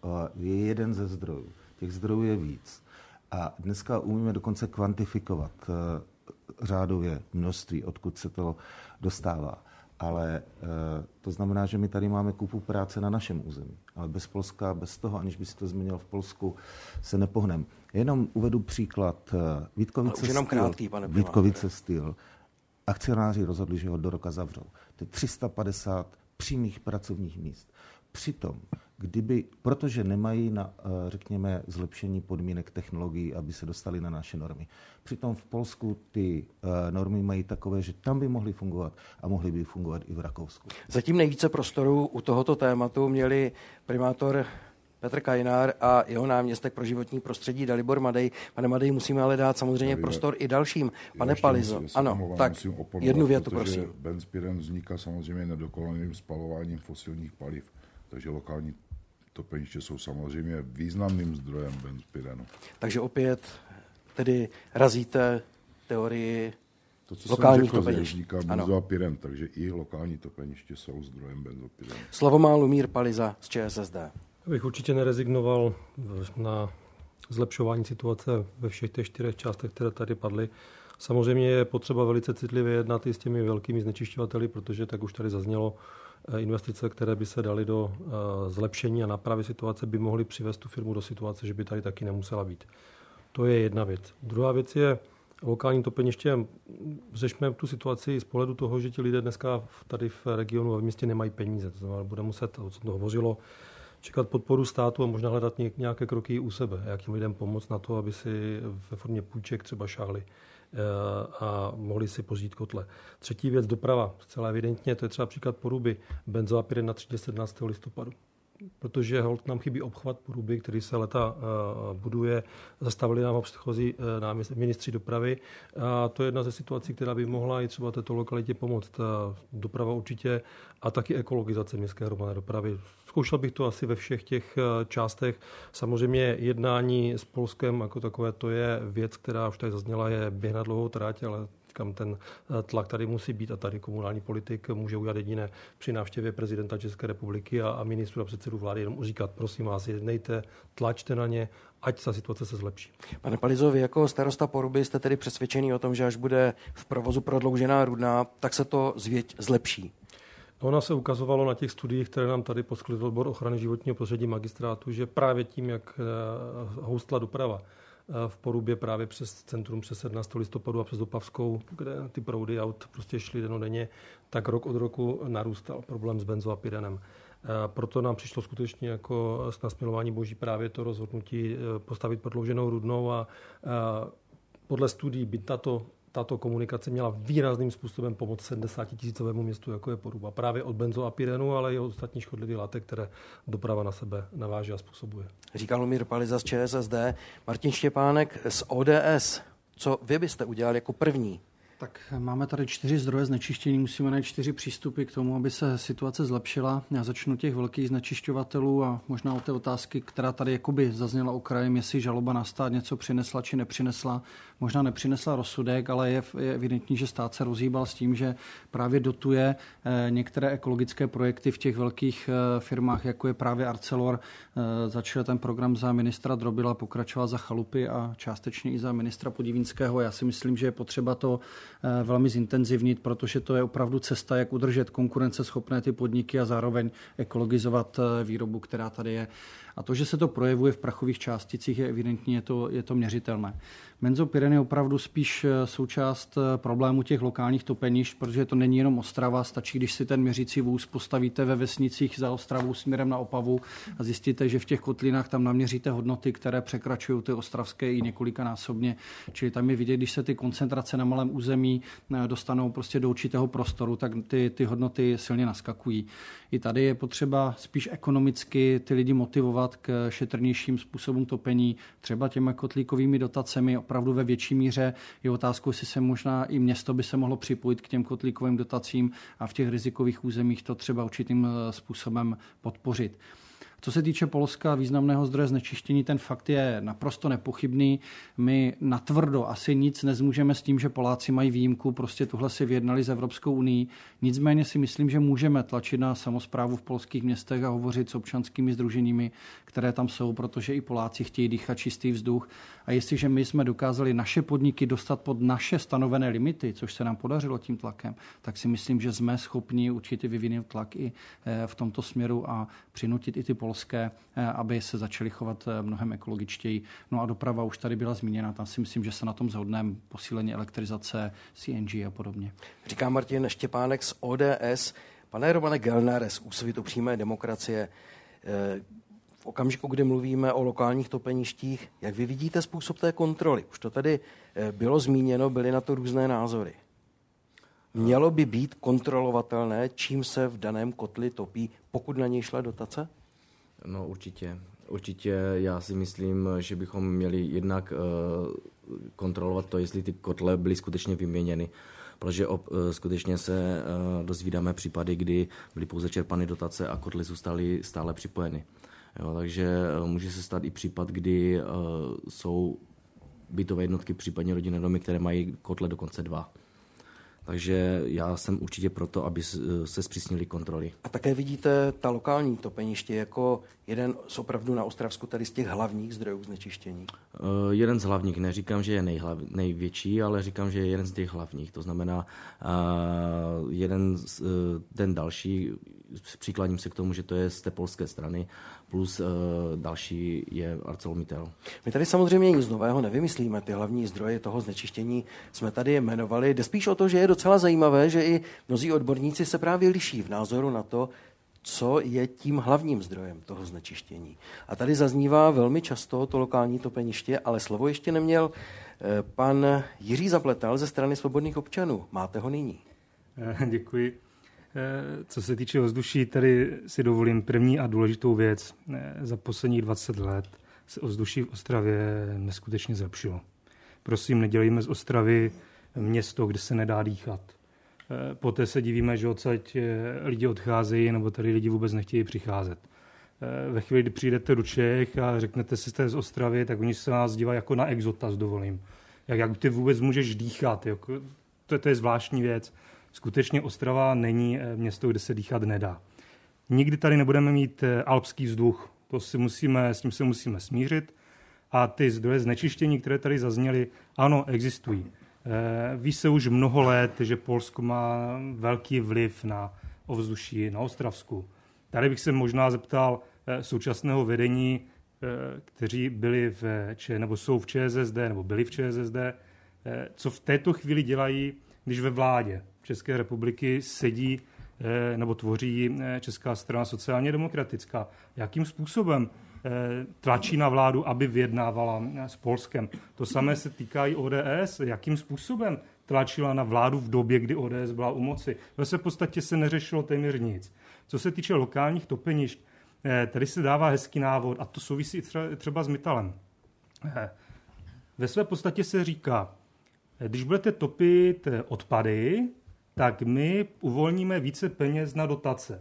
je jeden ze zdrojů. Těch zdrojů je víc. A dneska umíme dokonce kvantifikovat uh, řádově množství, odkud se to dostává. Ale uh, to znamená, že my tady máme kupu práce na našem území. Ale bez Polska, bez toho, aniž by si to změnil v Polsku, se nepohneme. Jenom uvedu příklad. Uh, Vítkovice jenom Steel, krátký, pane Vítkovice Steel. Akcionáři rozhodli, že ho do roka zavřou. To je tři sta padesát přímých pracovních míst. Přitom, kdyby, protože nemají na, řekněme, zlepšení podmínek technologií, aby se dostali na naše normy. Přitom v Polsku ty normy mají takové, že tam by mohly fungovat a mohly by fungovat i v Rakousku. Zatím nejvíce prostoru u tohoto tématu měli primátor Petr Kajnar a jeho náměstek pro životní prostředí Dalibor Madej. Pane Madej, musíme ale dát samozřejmě prostor i dalším. Pane Palizo, musím, ano, omlouvám, tak oponovat, jednu větu, prosím. Benzpyren vzniká samozřejmě nedokonaleným spalováním fosilních paliv, takže lokální topeniště jsou samozřejmě významným zdrojem benzpyrenu. Takže opět tedy razíte teorii to, co lokálních jsem řekl, topenišť. Vzniká benzoapyren, takže i lokální topeniště jsou zdrojem benzopyrenu. Slovo má Lumír Paliza z ČSSD. Já bych určitě nerezignoval na zlepšování situace ve všech těch čtyřech částech, které tady padly. Samozřejmě je potřeba velice citlivě jednat i s těmi velkými znečišťovateli, protože, tak už tady zaznělo, investice, které by se daly do zlepšení a napravy situace, by mohly přivést tu firmu do situace, že by tady taky nemusela být. To je jedna věc. Druhá věc je lokální topeniště. Řešme tu situaci z pohledu toho, že ti lidé dneska tady v regionu a v městě nemají peníze. To znamená, bude muset, o co to hovořilo, čekat podporu státu a možná hledat nějaké kroky u sebe. Jak těm lidem pomoct na to, aby si ve formě půjček třeba šáhli a mohli si pořídit kotle. Třetí věc, doprava. Zcela evidentně, to je třeba příklad Poruby. Benzoapyren na třídě sedmnáctého listopadu. protože holt nám chybí obchvat Poruby, který se leta buduje. Zastavili nám ho předchozí ministři dopravy. A to je jedna ze situací, která by mohla i třeba této lokalitě pomoct. Doprava určitě a taky ekologizace městské hromadné dopravy. Zkoušel bych to asi ve všech těch částech. Samozřejmě jednání s Polskem jako takové, to je věc, která už tady zazněla, je běh na dlouhou trať, ale kam ten tlak tady musí být a tady komunální politik může udělat jediné při návštěvě prezidenta České republiky a, a ministru a předsedu vlády jenom říkat, prosím vás, jednejte, tlačte na ně, ať ta situace se zlepší. Pane Palizo, vy jako starosta Poruby jste tedy přesvědčený o tom, že až bude v provozu prodloužená Rudná, tak se to zvěť zlepší? Ona se ukazovalo na těch studiích, které nám tady poskytl odbor ochrany životního prostředí magistrátu, že právě tím, jak houstla doprava v Porubě právě přes centrum přes sedmnáctého listopadu a přes Opavskou, kde ty proudy aut prostě šly denodenně, tak rok od roku narůstal problém s benzoapirenem. Proto nám přišlo skutečně jako s nasměrování boží právě to rozhodnutí postavit prodlouženou Rudnou a podle studií by tato tato komunikace měla výrazným způsobem pomoct sedmdesátitisícovému městu, jako je Poruba. Právě od benzoapirenu, ale i od ostatních škodlivých látek, které doprava na sebe naváží a způsobuje. Říkal Lumír Paliza z ČSSD. Martin Štěpánek z O D S. Co vy byste udělali jako první? Tak máme tady čtyři zdroje znečištění, musíme najít čtyři přístupy k tomu, aby se situace zlepšila. Já začnu těch velkých znečišťovatelů a možná o té otázky, která tady jakoby zazněla okrajem, jestli žaloba na stát něco přinesla či nepřinesla. Možná nepřinesla rozsudek, ale je, je evidentní, že stát se rozhýbal s tím, že právě dotuje některé ekologické projekty v těch velkých firmách, jako je právě Arcelor. Začal ten program za ministra Drobila, pokračoval za Chalupy a částečně i za ministra Podivínského. Já si myslím, že je potřeba to velmi zintenzivnit, protože to je opravdu cesta, jak udržet konkurenceschopné ty podniky a zároveň ekologizovat výrobu, která tady je. A to, že se to projevuje v prachových částicích, je evidentně je to, je to měřitelné. Benzopiren je opravdu spíš součást problému těch lokálních topenišť, protože to není jenom Ostrava, stačí, když si ten měřící vůz postavíte ve vesnicích za Ostravu směrem na Opavu a zjistíte, že v těch kotlinách tam naměříte hodnoty, které překračují ty ostravské i několikanásobně. Čili tam je vidět, když se ty koncentrace na malém území dostanou prostě do určitého prostoru, tak ty, ty hodnoty silně naskakují. I tady je potřeba spíš ekonomicky ty lidi motivovat k šetrnějším způsobům topení, třeba těmi kotlíkovými dotacemi opravdu ve větší míře. Je otázkou, jestli se možná i město by se mohlo připojit k těm kotlíkovým dotacím a v těch rizikových územích to třeba určitým způsobem podpořit. Co se týče Polska, významného zdroje znečištění, ten fakt je naprosto nepochybný. My natvrdo asi nic nezmůžeme s tím, že Poláci mají výjimku, prostě tuhle si vyjednali s Evropskou unii. Nicméně si myslím, že můžeme tlačit na samosprávu v polských městech a hovořit s občanskými sdruženími, které tam jsou, protože i Poláci chtějí dýchat čistý vzduch. A jestliže my jsme dokázali naše podniky dostat pod naše stanovené limity, což se nám podařilo tím tlakem, tak si myslím, že jsme schopni určitě vyvinout tlak i v tomto směru a přinutit i ty polské, aby se začaly chovat mnohem ekologičtěji. No a doprava už tady byla zmíněna, tam si myslím, že se na tom shodneme, posílení elektrizace, C N G a podobně. Říká Martin Štěpánek z O D S. Pane Romane Gelnare z Úsvitu přímé demokracie, v okamžiku, kdy mluvíme o lokálních topeništích, jak vy vidíte způsob té kontroly? Už to tady bylo zmíněno, byly na to různé názory. Mělo by být kontrolovatelné, čím se v daném kotli topí, pokud na něj šla dotace? No určitě. Určitě já si myslím, že bychom měli jednak uh, kontrolovat to, jestli ty kotle byly skutečně vyměněny. Protože ob, uh, skutečně se uh, dozvídáme případy, kdy byly pouze čerpány dotace a kotly zůstaly stále připojeny. Jo, takže uh, může se stát i případ, kdy uh, jsou bytové jednotky, případně rodinné domy, které mají kotle dokonce dva. Takže já jsem určitě proto, aby se zpřísnily kontroly. A také vidíte ta lokální topeniště jako jeden z opravdu na Ostravsku tady z těch hlavních zdrojů znečištění? Uh, jeden z hlavních. Neříkám, že je nejhlav, největší, ale říkám, že je jeden z těch hlavních. To znamená, uh, jeden z, uh, ten další, přikladním se k tomu, že to je z té polské strany, plus uh, další je ArcelorMittal. My tady samozřejmě nic nového nevymyslíme. Ty hlavní zdroje toho znečištění jsme tady jmenovali. Jde spíš o to, že je docela zajímavé, že i mnozí odborníci se právě liší v názoru na to, co je tím hlavním zdrojem toho znečištění. A tady zaznívá velmi často to lokální topeniště, ale slovo ještě neměl pan Jiří Zapletal ze strany Svobodných občanů. Máte ho nyní. Děkuji. Co se týče ovzduší, tady si dovolím první a důležitou věc. Za posledních dvacet let se ovzduší v Ostravě neskutečně zlepšilo. Prosím, nedělejme z Ostravy město, kde se nedá dýchat. Poté se divíme, že odsaď lidi odcházejí, nebo tady lidi vůbec nechtějí přicházet. Ve chvíli, kdy přijdete do Čech a řeknete si, jste z Ostravy, tak oni se nás dívají jako na exota, s dovolím. Jak, jak ty vůbec můžeš dýchat? Jako, to, to je zvláštní věc. Skutečně Ostrava není město, kde se dýchat nedá. Nikdy tady nebudeme mít alpský vzduch. To si musíme, s tím se musíme smířit. A ty zdroje znečištění, které tady zazněly, ano, existují. Ví se už mnoho let, že Polsko má velký vliv na ovzduší na Ostravsku. Tady bych se možná zeptal současného vedení, kteří byli v, nebo jsou v ČSSD, nebo byli v ČSSD, co v této chvíli dělají, když ve vládě České republiky sedí nebo tvoří Česká strana sociálně demokratická. Jakým způsobem tlačí na vládu, aby vyjednávala s Polskem? To samé se týká i O D S. Jakým způsobem tlačila na vládu v době, kdy O D S byla u moci? Ve v podstatě se neřešilo téměř nic. Co se týče lokálních topenišť, tady se dává hezký návod a to souvisí třeba s Mittalem. Ve své podstatě se říká, když budete topit odpady, tak my uvolníme více peněz na dotace.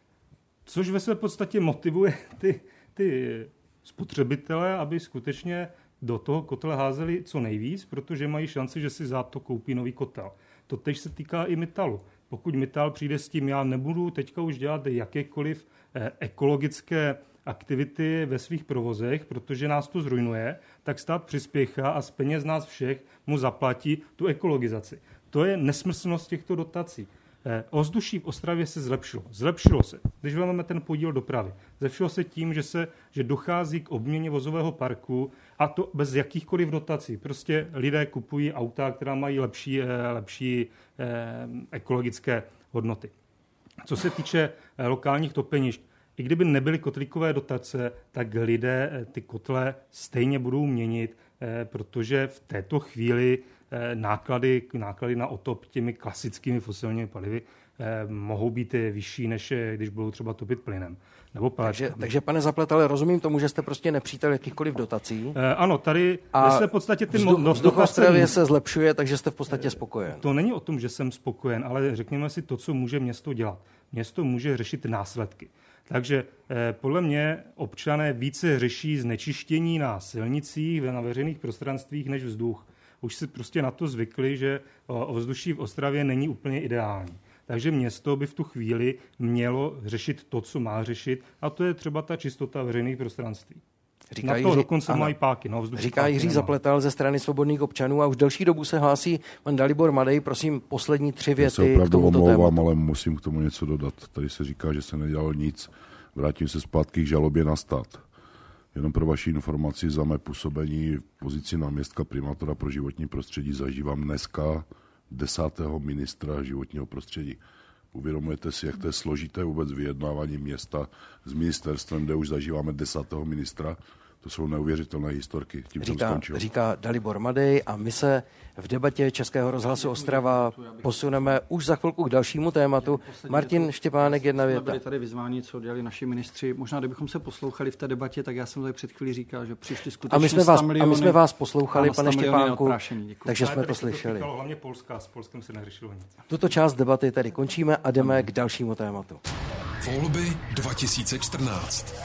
Což ve své podstatě motivuje ty, ty spotřebitele, aby skutečně do toho kotle házeli co nejvíc, protože mají šanci, že si za to koupí nový kotel. To tež se týká i Mittalu. Pokud Mittal přijde s tím, já nebudu teďka už dělat jakékoliv eh, ekologické aktivity ve svých provozech, protože nás to zrujnuje, tak stát přispěchá a z peněz nás všech mu zaplatí tu ekologizaci. To je nesmyslnost těchto dotací. Eh, ovzduší v Ostravě se zlepšilo. Zlepšilo se, když vezmeme ten podíl dopravy. Zlepšilo se tím, že, se, že dochází k obměně vozového parku a to bez jakýchkoliv dotací. Prostě lidé kupují auta, která mají lepší, eh, lepší eh, ekologické hodnoty. Co se týče eh, lokálních topenišť, i kdyby nebyly kotlíkové dotace, tak lidé eh, ty kotle stejně budou měnit, eh, protože v této chvíli náklady, náklady na otop těmi klasickými fosilními palivy eh, mohou být vyšší, než když budou třeba topit plynem. Nebo takže, takže, pane Zapletale, rozumím tomu, že jste prostě nepřítel jakýchkoliv dotací. Eh, ano, tady a ve v podstatě ty vzduch, mo- vzduch Ostravě se zlepšuje, takže jste v podstatě spokojen. To není o tom, že jsem spokojen, ale řekněme si to, co může město dělat. Město může řešit následky. Takže eh, podle mě občané více řeší znečištění na silnicích, na veřejných prostranstvích, než vzduch. Už si prostě na to zvykli, že ovzduší v Ostravě není úplně ideální. Takže město by v tu chvíli mělo řešit to, co má řešit, a to je třeba ta čistota veřejných prostranství. Říká na to Jiří, dokonce ano, mají páky. No, říká Jiří Zapletal ze strany Svobodných občanů a už delší dobu se hlásí pan Dalibor Madej. Prosím, poslední tři věty. Já se opravdu omlouvám, ale musím k tomu něco dodat. Tady se říká, že se nedělalo nic. Vrátím se zpátky k žalobě na stát. Jenom pro vaši informaci, za mé působení v pozici náměstka primátora pro životní prostředí zažívám dneska desátého ministra životního prostředí. Uvědomujete si, jak to je složité vůbec vyjednávání města s ministerstvem, kde už zažíváme desátého ministra? To jsou neuvěřitelné historky. Tím říká, říká Dalibor Madej a my se v debatě Českého rozhlasu Ostrava posuneme už za chvilku k dalšímu tématu. Martin Štěpánek, jedna věta. Byli tady vyzváni, co dělali naši ministři. Možná, kdybychom se poslouchali v té debatě, tak já jsem tady před chvílí říkal, že přišli skutečně a my jsme vás, miliony, a my jsme vás poslouchali, pane Štěpánku, takže jsme to slyšeli. To hlavně Polska, s Polskem se neřešilo nic. Tuto část debaty tedy končíme a jdeme k dalšímu tématu. Volby dva tisíce čtrnáct.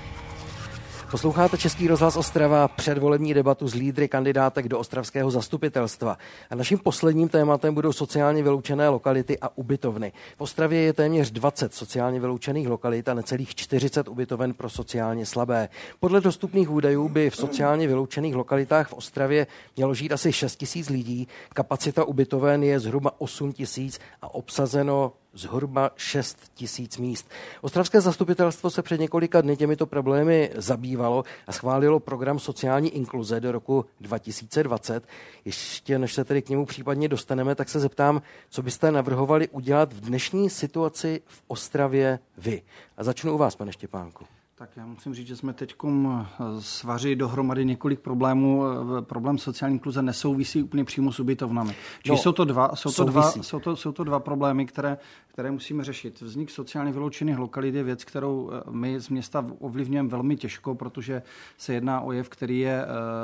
Posloucháte Český rozhlas Ostrava, předvolební debatu s lídry kandidátek do ostravského zastupitelstva. A naším posledním tématem budou sociálně vyloučené lokality a ubytovny. V Ostravě je téměř dvacet sociálně vyloučených lokalit a necelých čtyřicet ubytoven pro sociálně slabé. Podle dostupných údajů by v sociálně vyloučených lokalitách v Ostravě mělo žít asi šest tisíc lidí. Kapacita ubytoven je zhruba osm tisíc a obsazeno zhruba šest tisíc míst. Ostravské zastupitelstvo se před několika dny těmito problémy zabývalo a schválilo program sociální inkluze do roku dva tisíce dvacet. Ještě než se tedy k němu případně dostaneme, tak se zeptám, co byste navrhovali udělat v dnešní situaci v Ostravě vy. A začnu u vás, pane Štěpánku. Tak já musím říct, že jsme teď svařili dohromady několik problémů. Problém sociální inkluze nesouvisí úplně přímo s ubytovnami. Čili no, jsou, to dva, jsou, to dva, jsou, to, jsou to dva problémy, které, které musíme řešit. Vznik sociálně vyloučených lokalit je věc, kterou my z města ovlivňujeme velmi těžko, protože se jedná o jev, který je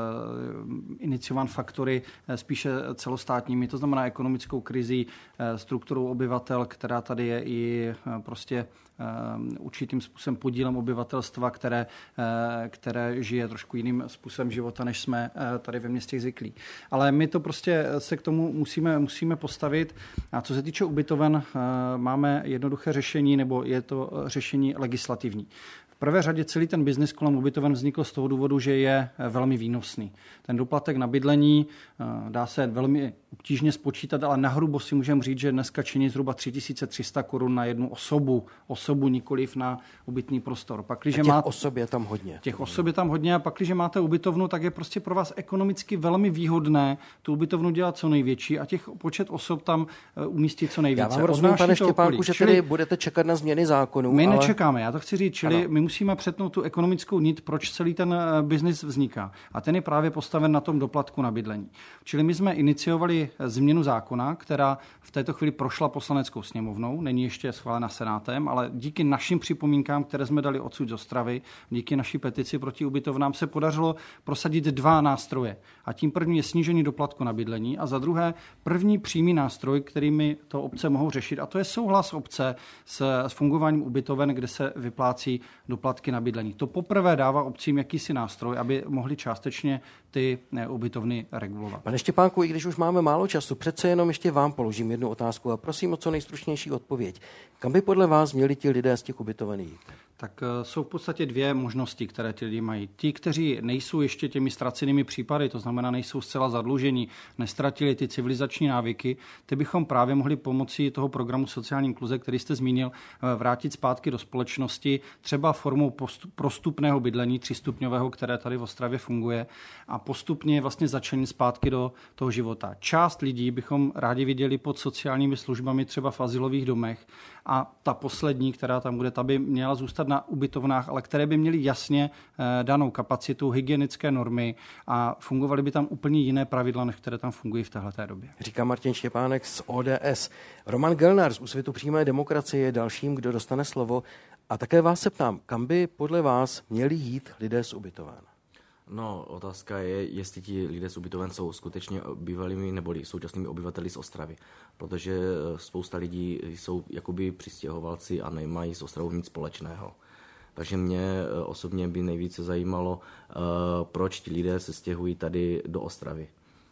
uh, iniciován faktory uh, spíše celostátními, to znamená ekonomickou krizí, uh, strukturou obyvatel, která tady je i uh, prostě určitým způsobem podílem obyvatelstva, které, které žije trošku jiným způsobem života, než jsme tady ve městě zvyklí. Ale my to prostě se k tomu musíme, musíme postavit. A co se týče ubytoven, máme jednoduché řešení, nebo je to řešení legislativní. V prvé řadě celý ten biznis kolem ubytoven vznikl z toho důvodu, že je velmi výnosný. Ten doplatek na bydlení dá se velmi obtížně spočítat, ale nahrubo si můžeme říct, že dneska činí zhruba tři tisíce tři sta korun na jednu osobu, osobu nikoliv na ubytný prostor. Pakliže těch má... osob je tam hodně. Těch osob je tam hodně a pak, když máte ubytovnu, tak je prostě pro vás ekonomicky velmi výhodné tu ubytovnu dělat co největší a těch počet osob tam umístit co nejvíce. Já vám rozumím, pane Štěpánku, že čili... tedy budete čekat na změny zákonů. My ale... nečekáme, já to chci říct, čili ano. My musíme přetnout tu ekonomickou nit, proč celý ten biznis vzniká. A ten je právě postaven na tom doplatku na bydlení. Čili my jsme iniciovali změnu zákona, která v této chvíli prošla poslaneckou sněmovnou, není ještě schválena senátem, ale díky našim připomínkám, které jsme dali odsud z Ostravy, díky naší petici proti ubytovnám se podařilo prosadit dva nástroje. A tím první je snížení doplatku na bydlení a za druhé první přímý nástroj, kterými to obce mohou řešit, a to je souhlas obce s, s fungováním ubytoven, kde se vyplácí doplatky na bydlení. To poprvé dává obcím jakýsi nástroj, aby mohli částečně ty ubytovny regulovat. Pane Štěpánku, i když už máme málo času, přece jenom ještě vám položím jednu otázku a prosím o co nejstručnější odpověď. Kam by podle vás měli ti lidé z těch ubytoven jít? Tak jsou v podstatě dvě možnosti, které ti lidi mají. Ti, kteří nejsou ještě těmi ztracenými případy, to znamená nejsou zcela zadlužení, nestratili ty civilizační návyky, ty bychom právě mohli pomocí toho programu sociální inkluze, který jste zmínil, vrátit zpátky do společnosti, třeba formou prostupného bydlení třístupňového, které tady v Ostravě funguje a postupně vlastně začlenit zpátky do toho života. Část lidí bychom rádi viděli pod sociálními službami třeba v azylových domech a ta poslední, která tam bude, ta by měla zůstat na ubytovnách, ale které by měly jasně danou kapacitu, hygienické normy a fungovaly by tam úplně jiné pravidla, než které tam fungují v téhleté době. Říká Martin Štěpánek z O D S. Roman Gelnar z Úsvitu přímé demokracie je dalším, kdo dostane slovo. A také vás se ptám, kam by podle vás měli jít lidé z ubytoven? No, otázka je, jestli ti lidé z ubytoven jsou skutečně bývalými nebo současnými obyvateli z Ostravy, protože spousta lidí jsou jakoby přistěhovalci a nemají s Ostravou nic společného. Takže mě osobně by nejvíce zajímalo, proč ti lidé se stěhují tady do Ostravy.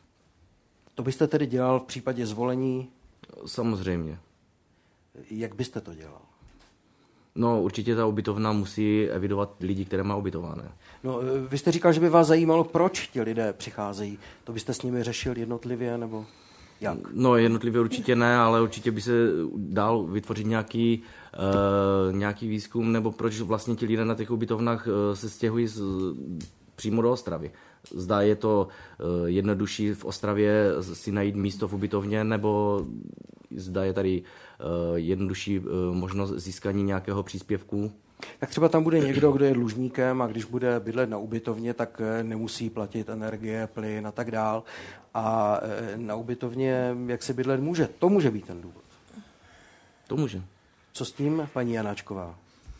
To byste tedy dělal v případě zvolení? Samozřejmě. Jak byste to dělal? No, určitě ta ubytovna musí evidovat lidi, které má ubytované. No, vy jste říkal, že by vás zajímalo, proč ti lidé přicházejí. To byste s nimi řešil jednotlivě, nebo jak? No, jednotlivě určitě ne, ale určitě by se dal vytvořit nějaký, uh, nějaký výzkum, nebo proč vlastně ti lidé na těch ubytovnách uh, se stěhují z, přímo do Ostravy. Zda je to uh, jednodušší v Ostravě si najít místo v ubytovně, nebo zda je tady uh, jednodušší uh, možnost získání nějakého příspěvku. Tak třeba tam bude někdo, kdo je dlužníkem a když bude bydlet na ubytovně, tak nemusí platit energie, plyn a tak dál. A na ubytovně, jak se bydlet může, to může být ten důvod. To může. Co s tím, paní Janáčková?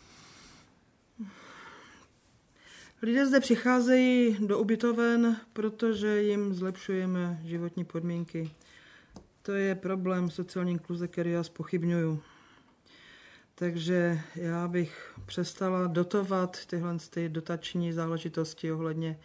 Lidé zde přicházejí do ubytoven, protože jim zlepšujeme životní podmínky. To je problém sociální inkluze, který já zpochybňuju. Takže já bych přestala dotovat tyhle ty dotační záležitosti ohledně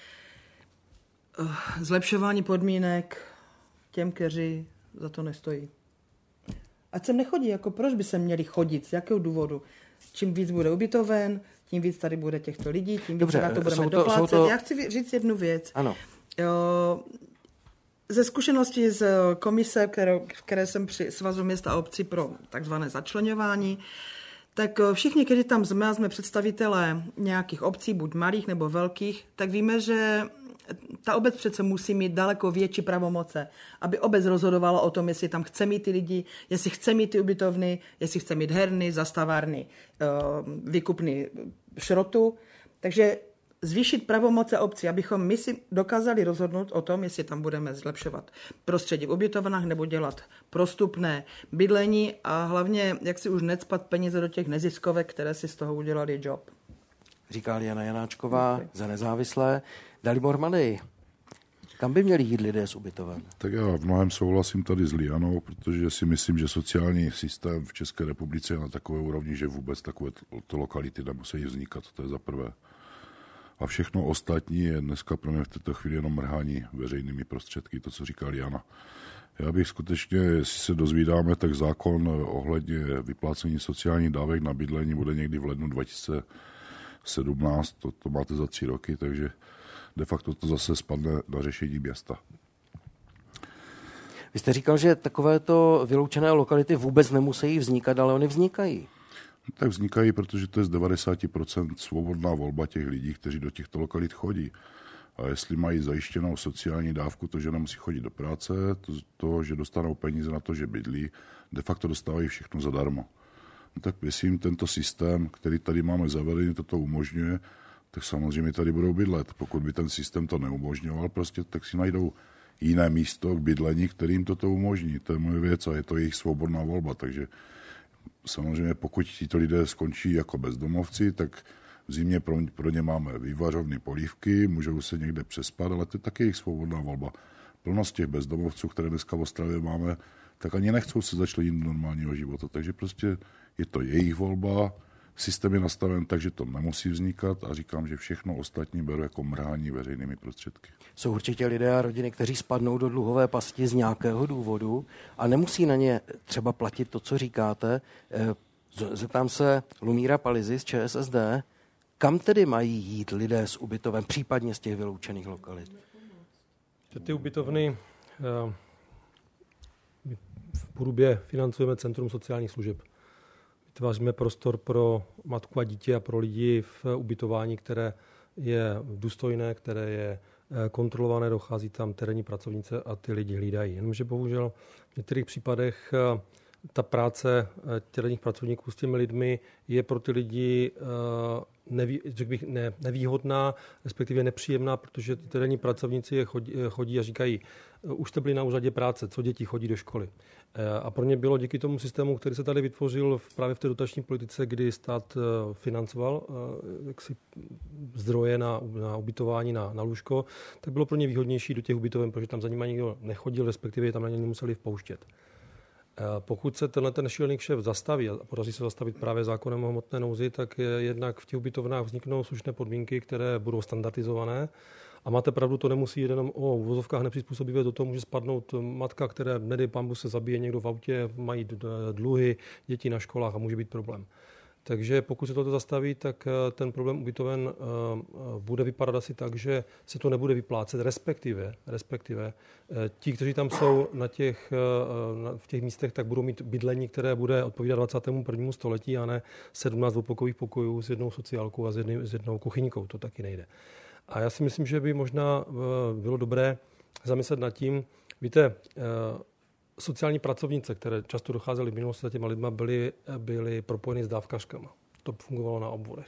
zlepšování podmínek těm, kteří za to nestojí. Ať sem nechodí, jako proč by se měli chodit, z jakého důvodu? Čím víc bude ubytoven, tím víc tady bude těchto lidí, tím víc Dobře, na to budeme to, doplácet. to... Já chci říct jednu věc. Ano. Jo, ze zkušenosti z komise, které, které jsem při Svazu měst a obcí pro takzvané začleňování, tak všichni, kteří tam jsme a jsme představitelé nějakých obcí, buď malých nebo velkých, tak víme, že ta obec přece musí mít daleko větší pravomoce, aby obec rozhodovala o tom, jestli tam chce mít ty lidi, jestli chce mít ty ubytovny, jestli chce mít herny, zastavárny, výkupny šrotu. Takže zvýšit pravomoce obcí, abychom my si dokázali rozhodnout o tom, jestli tam budeme zlepšovat prostředí v ubytovnách nebo dělat prostupné bydlení a hlavně, jak si už necpat peníze do těch neziskovek, které si z toho udělali job. Říká Jana Janáčková za Nezávislé. Dalibor Malej, kam by měli jít lidé z ubytoven? Tak já v mnohem souhlasím tady s Lianou, protože si myslím, že sociální systém v České republice je na takové úrovni, že vůbec takové to lokality nemusí vznikat, to je za prvé. A všechno ostatní je dneska pro mě v této chvíli jenom mrhání veřejnými prostředky, to, co říká Liana. Já bych skutečně, jestli se dozvídáme, tak zákon ohledně vyplácení sociálních dávek na bydlení bude někdy v lednu dva tisíce sedmnáct, to, to máte za tři roky, takže de facto to zase spadne na řešení města. Vy jste říkal, že takovéto vyloučené lokality vůbec nemusí vznikat, ale oni vznikají. Tak vznikají, protože to je z devadesát procent svobodná volba těch lidí, kteří do těchto lokalit chodí. A jestli mají zajištěnou sociální dávku, to, že nemusí chodit do práce, to, to že dostanou peníze na to, že bydlí, de facto dostávají všechno zadarmo. No tak myslím, tento systém, který tady máme zavedený, toto umožňuje, tak samozřejmě tady budou bydlet. Pokud by ten systém to neumožňoval, prostě tak si najdou jiné místo k bydlení, kterým toto umožní. To je moje věc a je to jejich svobodná volba, takže samozřejmě pokud tito lidé skončí jako bezdomovci, tak v zimě pro, pro ně máme vývařovny, polívky, můžou se někde přespat, ale to je taky jejich svobodná volba. Plnost těch bezdomovců, které dneska v Ostravě máme, tak ani nechcou se začlenit do normálního života. Takže prostě je to jejich volba, systém je nastaven tak, že to nemusí vznikat a říkám, že všechno ostatní beru jako mrhání veřejnými prostředky. Jsou určitě lidé a rodiny, kteří spadnou do dluhové pasti z nějakého důvodu a nemusí na ně třeba platit to, co říkáte. Zeptám se Lumíra Palizy z ČSSD, kam tedy mají jít lidé z ubytoven, případně z těch vyloučených lokalit? Ty ubytovny v Porubě financujeme Centrum sociálních služeb. Vytváříme prostor pro matku a dítě a pro lidi v ubytování, které je důstojné, které je kontrolované, dochází tam terénní pracovnice a ty lidi hlídají. Jenomže bohužel v některých případech ta práce terénních pracovníků s těmi lidmi je pro ty lidi neví, řekl bych, ne, nevýhodná, respektive nepříjemná, protože terénní pracovníci chodí, chodí a říkají, už jste byli na úřadě práce, co děti chodí do školy. A pro ně bylo díky tomu systému, který se tady vytvořil právě v té dotační politice, kdy stát financoval jaksi zdroje na, na ubytování, na, na lůžko, tak bylo pro ně výhodnější do těch ubytoven, protože tam za nimi nikdo nechodil, respektive tam na ně nemuseli vpouštět. Pokud se tenhle ten šílený kšeft zastaví a podaří se zastavit právě zákonem o hmotné nouzi, tak jednak v těch ubytovnách vzniknou slušné podmínky, které budou standardizované. A máte pravdu, to nemusí jít jenom o uvozovkách nepřizpůsobivé, do toho může spadnout matka, které nedej pambu se zabije někdo v autě, mají dluhy, děti na školách a může být problém. Takže pokud se toto zastaví, tak ten problém ubytoven bude vypadat asi tak, že se to nebude vyplácet, respektive, respektive ti, kteří tam jsou na těch, v těch místech, tak budou mít bydlení, které bude odpovídat dvacátému prvnímu století a ne sedmnáct dvoupokových pokojů s jednou sociálkou a s, jedný, s jednou kuchyňkou. To taky nejde. A já si myslím, že by možná bylo dobré zamyslet nad tím, víte, sociální pracovnice, které často docházely v minulosti za těma lidma, byly, byly propojeny s dávkařkama. To fungovalo na obvodech.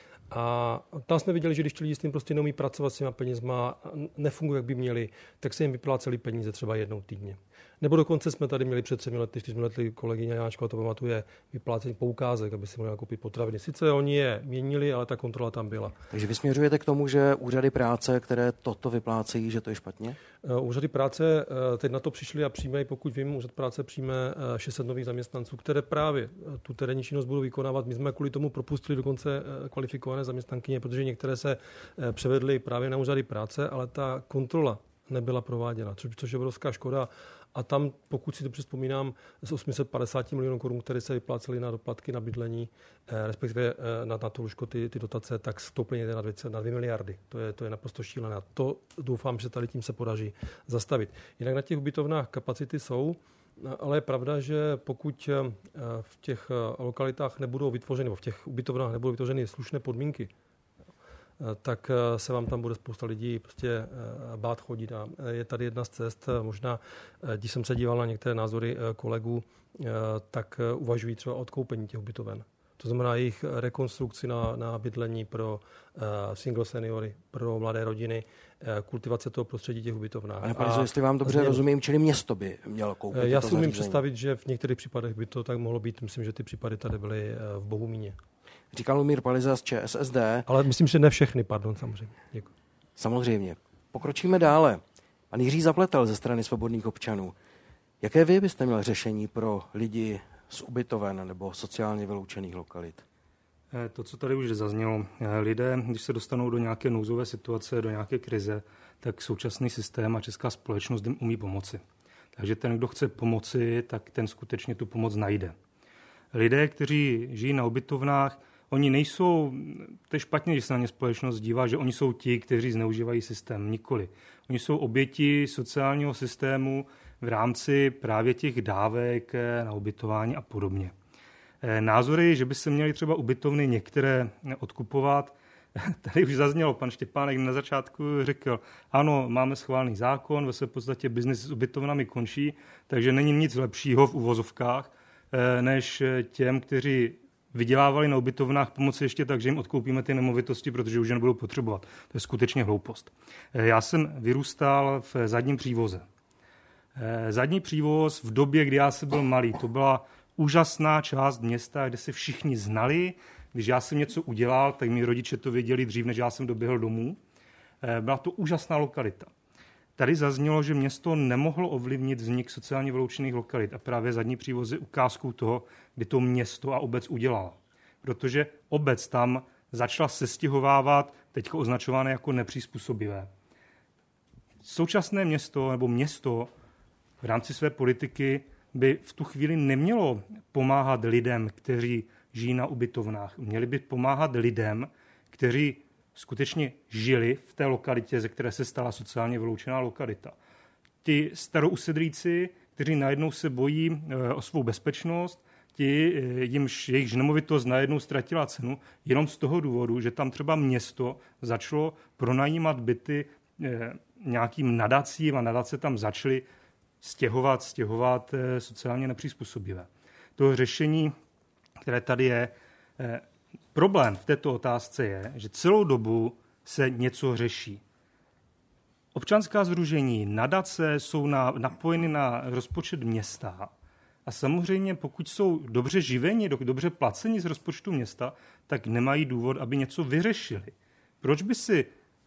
A tam jsme viděli, že když ti lidi s tím prostě neumí pracovat s těma penězma, nefungují, jak by měli, tak se jim vypláceli peníze třeba jednou týdně. Nebo dokonce jsme tady měli před třemi lety, čtyřmi lety kolegyně Janáčková to pamatuje, vyplácení poukázek, aby si mohli koupit potraviny. Sice oni je měnili, ale ta kontrola tam byla. Takže vy směřujete k tomu, že úřady práce, které toto vyplácejí, že to je špatně? Úřady práce teď na to přišli a přijímají, pokud vím, úřad práce přijme šest set nových zaměstnanců, které právě tu terénní činnost budou vykonávat. My jsme kvůli tomu propustili dokonce kvalifikované zaměstnankyně, protože některé se převedly právě na úřady práce, ale ta kontrola nebyla prováděna, což je obrovská škoda. A tam, pokud si to vzpomínám, z osm set padesát milionů korun, které se vyplácely na doplatky na bydlení, eh, respektive eh, na, na to lůžko ty, ty dotace, tak stouply někde na dvě, na dvě miliardy. To je, to je naprosto šílené. A to doufám, že tady tím se podaří zastavit. Jinak na těch ubytovnách kapacity jsou, ale je pravda, že pokud v těch lokalitách nebudou vytvořeny, nebo v těch ubytovnách nebudou vytvořeny slušné podmínky, tak se vám tam bude spousta lidí prostě bát chodit. A je tady jedna z cest, možná, když jsem se díval na některé názory kolegů, tak uvažují třeba o odkoupení těch ubytoven. To znamená jejich rekonstrukci na, na bydlení pro uh, single seniory, pro mladé rodiny, uh, kultivace toho prostředí těch ubytovnách. Pane Palizo, jestli vám dobře změnu, rozumím, čili město by mělo koupit Já to si umím zařízení. představit, že v některých případech by to tak mohlo být. Myslím, že ty případy tady byly uh, v Bohumíně. Říkal Lumír Paliza z ČSSD. Ale myslím, že ne všechny, pardon, samozřejmě. Děkuji. Samozřejmě. Pokročíme dále. Pan Jiří Zapletal ze strany Svobodných občanů. Jaké vy byste měl řešení pro lidi z ubytoven nebo sociálně vyloučených lokalit? To, co tady už zaznělo, lidé, když se dostanou do nějaké nouzové situace, do nějaké krize, tak současný systém a česká společnost jim umí pomoci. Takže ten, kdo chce pomoci, tak ten skutečně tu pomoc najde. Lidé, kteří žijí na ubytovnách, oni nejsou, to je špatně, když se na ně společnost dívá, že oni jsou ti, kteří zneužívají systém. Nikoli. Oni jsou oběti sociálního systému v rámci právě těch dávek na ubytování a podobně. Názory, že by se měly třeba ubytovny některé odkupovat, tady už zaznělo, pan Štěpánek na začátku řekl, ano, máme schválený zákon, ve své podstatě biznis s ubytovnami končí, takže není nic lepšího v uvozovkách, než těm, kteří vydělávali na ubytovnách pomoci ještě tak, že jim odkoupíme ty nemovitosti, protože už je nebudou potřebovat. To je skutečně hloupost. Já jsem vyrůstal v Zadním Přívoze. Zadní Přívoz v době, kdy já jsem byl malý, to byla úžasná část města, kde se všichni znali. Když já jsem něco udělal, tak mý rodiče to věděli dřív, než já jsem doběhl domů. Byla to úžasná lokalita. Tady zaznělo, že město nemohlo ovlivnit vznik sociálně vyloučených lokalit a právě Zadní Přívoz je ukázkou toho, kdy to město a obec udělala. Protože obec tam začala sestěhovávat, teď označované jako nepřizpůsobivé. Současné město nebo město v rámci své politiky by v tu chvíli nemělo pomáhat lidem, kteří žijí na ubytovnách. Měli by pomáhat lidem, kteří skutečně žili v té lokalitě, ze které se stala sociálně vyloučená lokalita. Ti starousedlíci, kteří najednou se bojí o svou bezpečnost, ti, jimž jejich nemovitost najednou ztratila cenu, jenom z toho důvodu, že tam třeba město začalo pronajímat byty nějakým nadacím a nadace tam začaly stěhovat, stěhovat sociálně nepřizpůsobivé. To řešení, které tady je, problém v této otázce je, že celou dobu se něco řeší. Občanská sdružení, nadace jsou na, napojeny na rozpočet města a samozřejmě pokud jsou dobře živeni, dobře placeni z rozpočtu města, tak nemají důvod, aby něco vyřešili. Proč by, si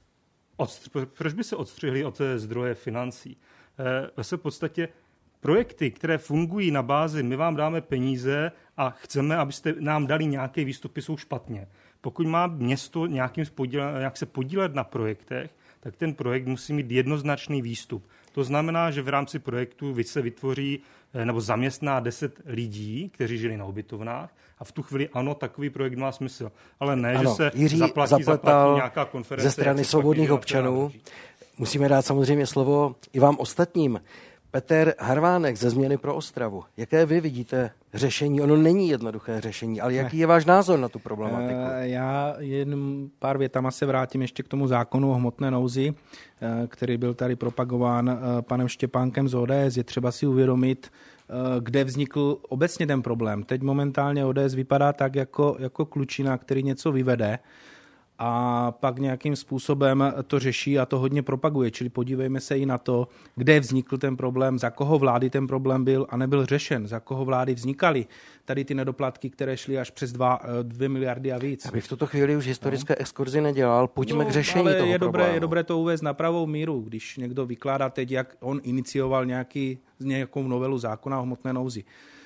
odstř- proč by se odstřihli od té zdroje financí? Ve své podstatě projekty, které fungují na bázi, my vám dáme peníze a chceme, abyste nám dali nějaké výstupy, jsou špatně. Pokud má město nějakým podíle, nějak se podílet na projektech, tak ten projekt musí mít jednoznačný výstup. To znamená, že v rámci projektu se vytvoří nebo zaměstná deset lidí, kteří žili na ubytovnách a v tu chvíli ano, takový projekt má smysl. Ale ne, ano, že se Jiří zaplatí, zaplatí nějaká konference. Ze strany Svobodných občanů. Musíme dát samozřejmě slovo i vám ostatním. Petr Harvánek ze Změny pro Ostravu. Jaké vy vidíte řešení? Ono není jednoduché řešení, ale jaký je váš názor na tu problematiku? Já jen pár větama se vrátím ještě k tomu zákonu o hmotné nouzi, který byl tady propagován panem Štěpánkem z O D S. Je třeba si uvědomit, kde vznikl obecně ten problém. Teď momentálně O D S vypadá tak jako, jako klučina, který něco vyvede, a pak nějakým způsobem to řeší a to hodně propaguje. Čili podívejme se i na to, kde vznikl ten problém, za koho vlády ten problém byl a nebyl řešen, za koho vlády vznikaly. Tady ty nedoplatky, které šly až přes dva, dvě miliardy a víc. Aby v tuto chvíli už historické no. exkurzi nedělal, pojďme no, k řešení ale toho je dobré, problému. je dobré to uvést na pravou míru, když někdo vykládá teď, jak on inicioval nějaký, nějakou novelu zákona o hmotné nouzi.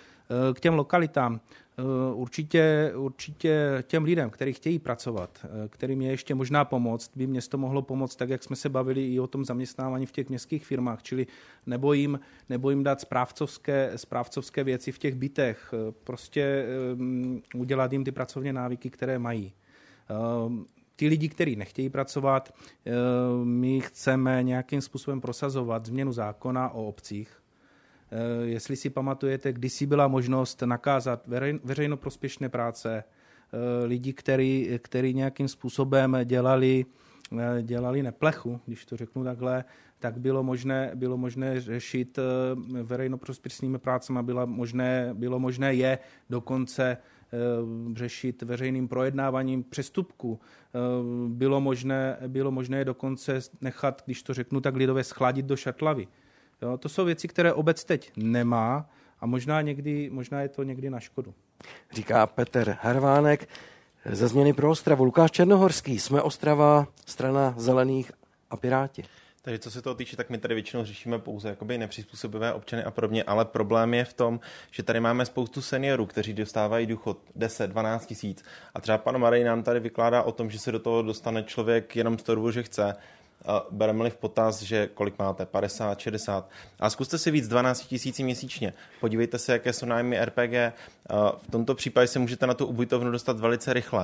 K těm lokalitám. Určitě, určitě těm lidem, kteří chtějí pracovat, kterým je ještě možná pomoct, by město mohlo pomoct, tak jak jsme se bavili i o tom zaměstnávání v těch městských firmách, čili nebo jim, nebo jim dát správcovské, správcovské věci v těch bytech, prostě um, udělat jim ty pracovní návyky, které mají. Um, Ti lidi, kteří nechtějí pracovat, my chceme nějakým způsobem prosazovat změnu zákona o obcích. Jestli si pamatujete, kdysi byla možnost nakázat veřejnoprospěšné práce, lidi, který, který nějakým způsobem dělali, dělali neplechu, když to řeknu takhle, tak bylo možné, bylo možné řešit veřejnoprospěšnými prácemi, bylo možné, bylo možné je dokonce řešit veřejným projednáváním přestupků. Bylo možné, bylo možné dokonce nechat, když to řeknu tak lidově, schladit do šatlavy. Jo, to jsou věci, které obec teď nemá a možná, někdy, možná je to někdy na škodu. Říká Petr Harvánek. Ze Změny pro Ostravu Lukáš Černohorský. Jsme Ostrava, strana Zelených a Piráti. Takže co se toho týče, tak my tady většinou řešíme pouze jakoby nepřizpůsobivé občany a podobně, ale problém je v tom, že tady máme spoustu seniorů, kteří dostávají důchod deset dvanáct tisíc a třeba pan Marej nám tady vykládá o tom, že se do toho dostane člověk jenom z toho, že chce. Bereme-li v potaz, že kolik máte, padesát, šedesát. A zkuste si víc dvanáct tisíci měsíčně. Podívejte se, jaké jsou nájmy R P G. V tomto případě se můžete na tu ubytovnu dostat velice rychle.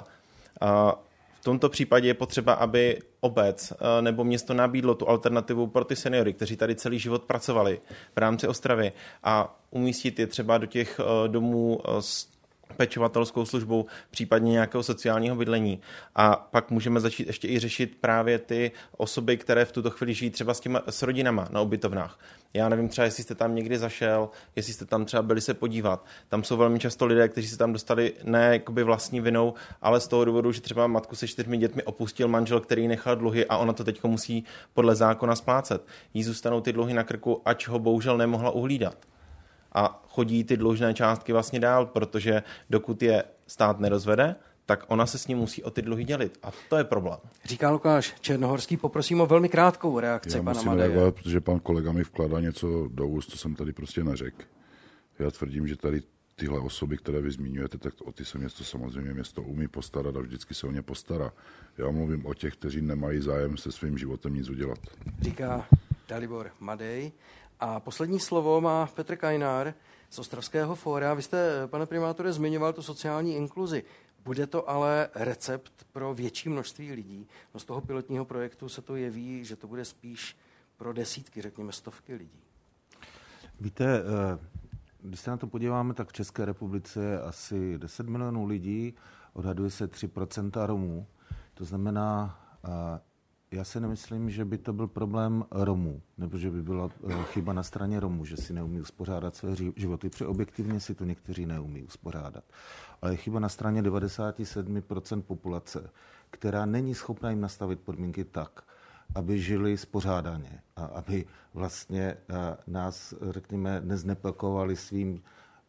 V tomto případě je potřeba, aby obec nebo město nabídlo tu alternativu pro ty seniory, kteří tady celý život pracovali v rámci Ostravy a umístit je třeba do těch domů s pečovatelskou službou, případně nějakého sociálního bydlení. A pak můžeme začít ještě i řešit právě ty osoby, které v tuto chvíli žijí třeba s, těma, s rodinama na ubytovnách. Já nevím třeba, jestli jste tam někdy zašel, jestli jste tam třeba byli se podívat. Tam jsou velmi často lidé, kteří se tam dostali ne jakoby vlastní vinou, ale z toho důvodu, že třeba matku se čtyřmi dětmi opustil manžel, který nechal dluhy a ona to teď musí podle zákona splácet. Jí zůstanou ty dluhy na krku, ač ho bohužel nemohla uhlídat. A chodí ty dlužné částky vlastně dál, protože dokud je stát nerozvede, tak ona se s ním musí o ty dluhy dělit. A to je problém. Říká Lukáš Černohorský, poprosím o velmi krátkou reakci Já pana musím Madeje. reagovat, protože pan kolega mi vkládá něco do úst, co jsem tady prostě neřekl. Já tvrdím, že tady tyhle osoby, které vy zmiňujete, tak o ty se město samozřejmě město umí postarat a vždycky se o ně postará. Já mluvím o těch, kteří nemají zájem se svým životem nic udělat. Říká Dalibor Madej. A poslední slovo má Petr Kajnár z Ostravského fóra. Vy jste, pane primátore, zmiňoval tu sociální inkluzi. Bude to ale recept pro větší množství lidí? No z toho pilotního projektu se to jeví, že to bude spíš pro desítky, řekněme stovky lidí. Víte, když se na to podíváme, tak v České republice je asi deset milionů lidí, odhaduje se tři procenta Romů. To znamená, já si nemyslím, že by to byl problém Romů, nebo že by byla chyba na straně Romů, že si neumí uspořádat své životy, protože objektivně si to někteří neumí uspořádat. Ale je chyba na straně devadesát sedm procent populace, která není schopna jim nastavit podmínky tak, aby žili spořádaně a aby vlastně nás, řekněme, neznepokovali svým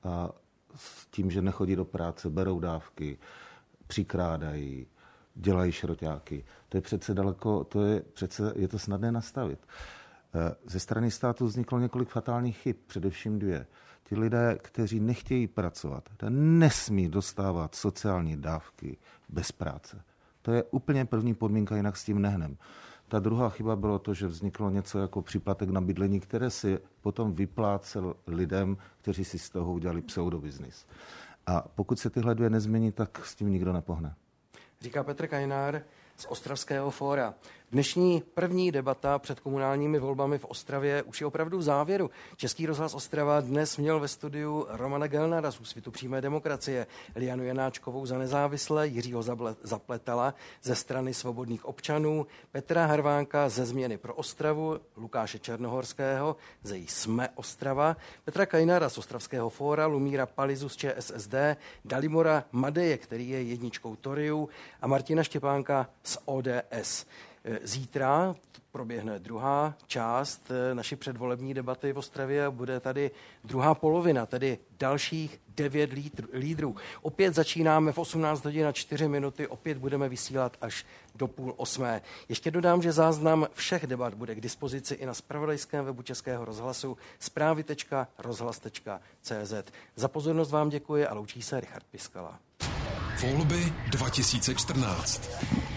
s tím, že nechodí do práce, berou dávky, přikrádají, dělají šroťáky. To je přece daleko, to je přece, je to snadné nastavit. Ze strany státu vzniklo několik fatálních chyb, především dvě. Ti lidé, kteří nechtějí pracovat, nesmí dostávat sociální dávky bez práce. To je úplně první podmínka, jinak s tím nehnem. Ta druhá chyba bylo to, že vzniklo něco jako příplatek na bydlení, které si potom vyplácel lidem, kteří si z toho udělali pseudobiznis. A pokud se tyhle dvě nezmění, tak s tím nikdo nepohne. Říká Petr Kajnár z Ostravského fóra. Dnešní první debata před komunálními volbami v Ostravě už je opravdu v závěru. Český rozhlas Ostrava dnes měl ve studiu Romana Gelnara z Úsvitu přímé demokracie, Lianu Janáčkovou za nezávislé, Jiřího Zapletala ze strany Svobodných občanů, Petra Harvánka ze Změny pro Ostravu, Lukáše Černohorského ze Jsme Ostrava, Petra Kajnara z Ostravského fóra, Lumíra Palizu z ČSSD, Dalibora Madeje, který je jedničkou Toriu, a Martina Štěpánka z O D S. Zítra proběhne druhá část naší předvolební debaty v Ostravě a bude tady druhá polovina, tedy dalších devět lídrů. Opět začínáme v osmnáct hodin a čtyři minuty, opět budeme vysílat až do půl osmé. Ještě dodám, že záznam všech debat bude k dispozici i na zpravodajském webu Českého rozhlasu zprávy tečka rozhlas tečka cé zet. Za pozornost vám děkuji a loučí se Richard Piskala. Volby dva tisíce čtrnáct.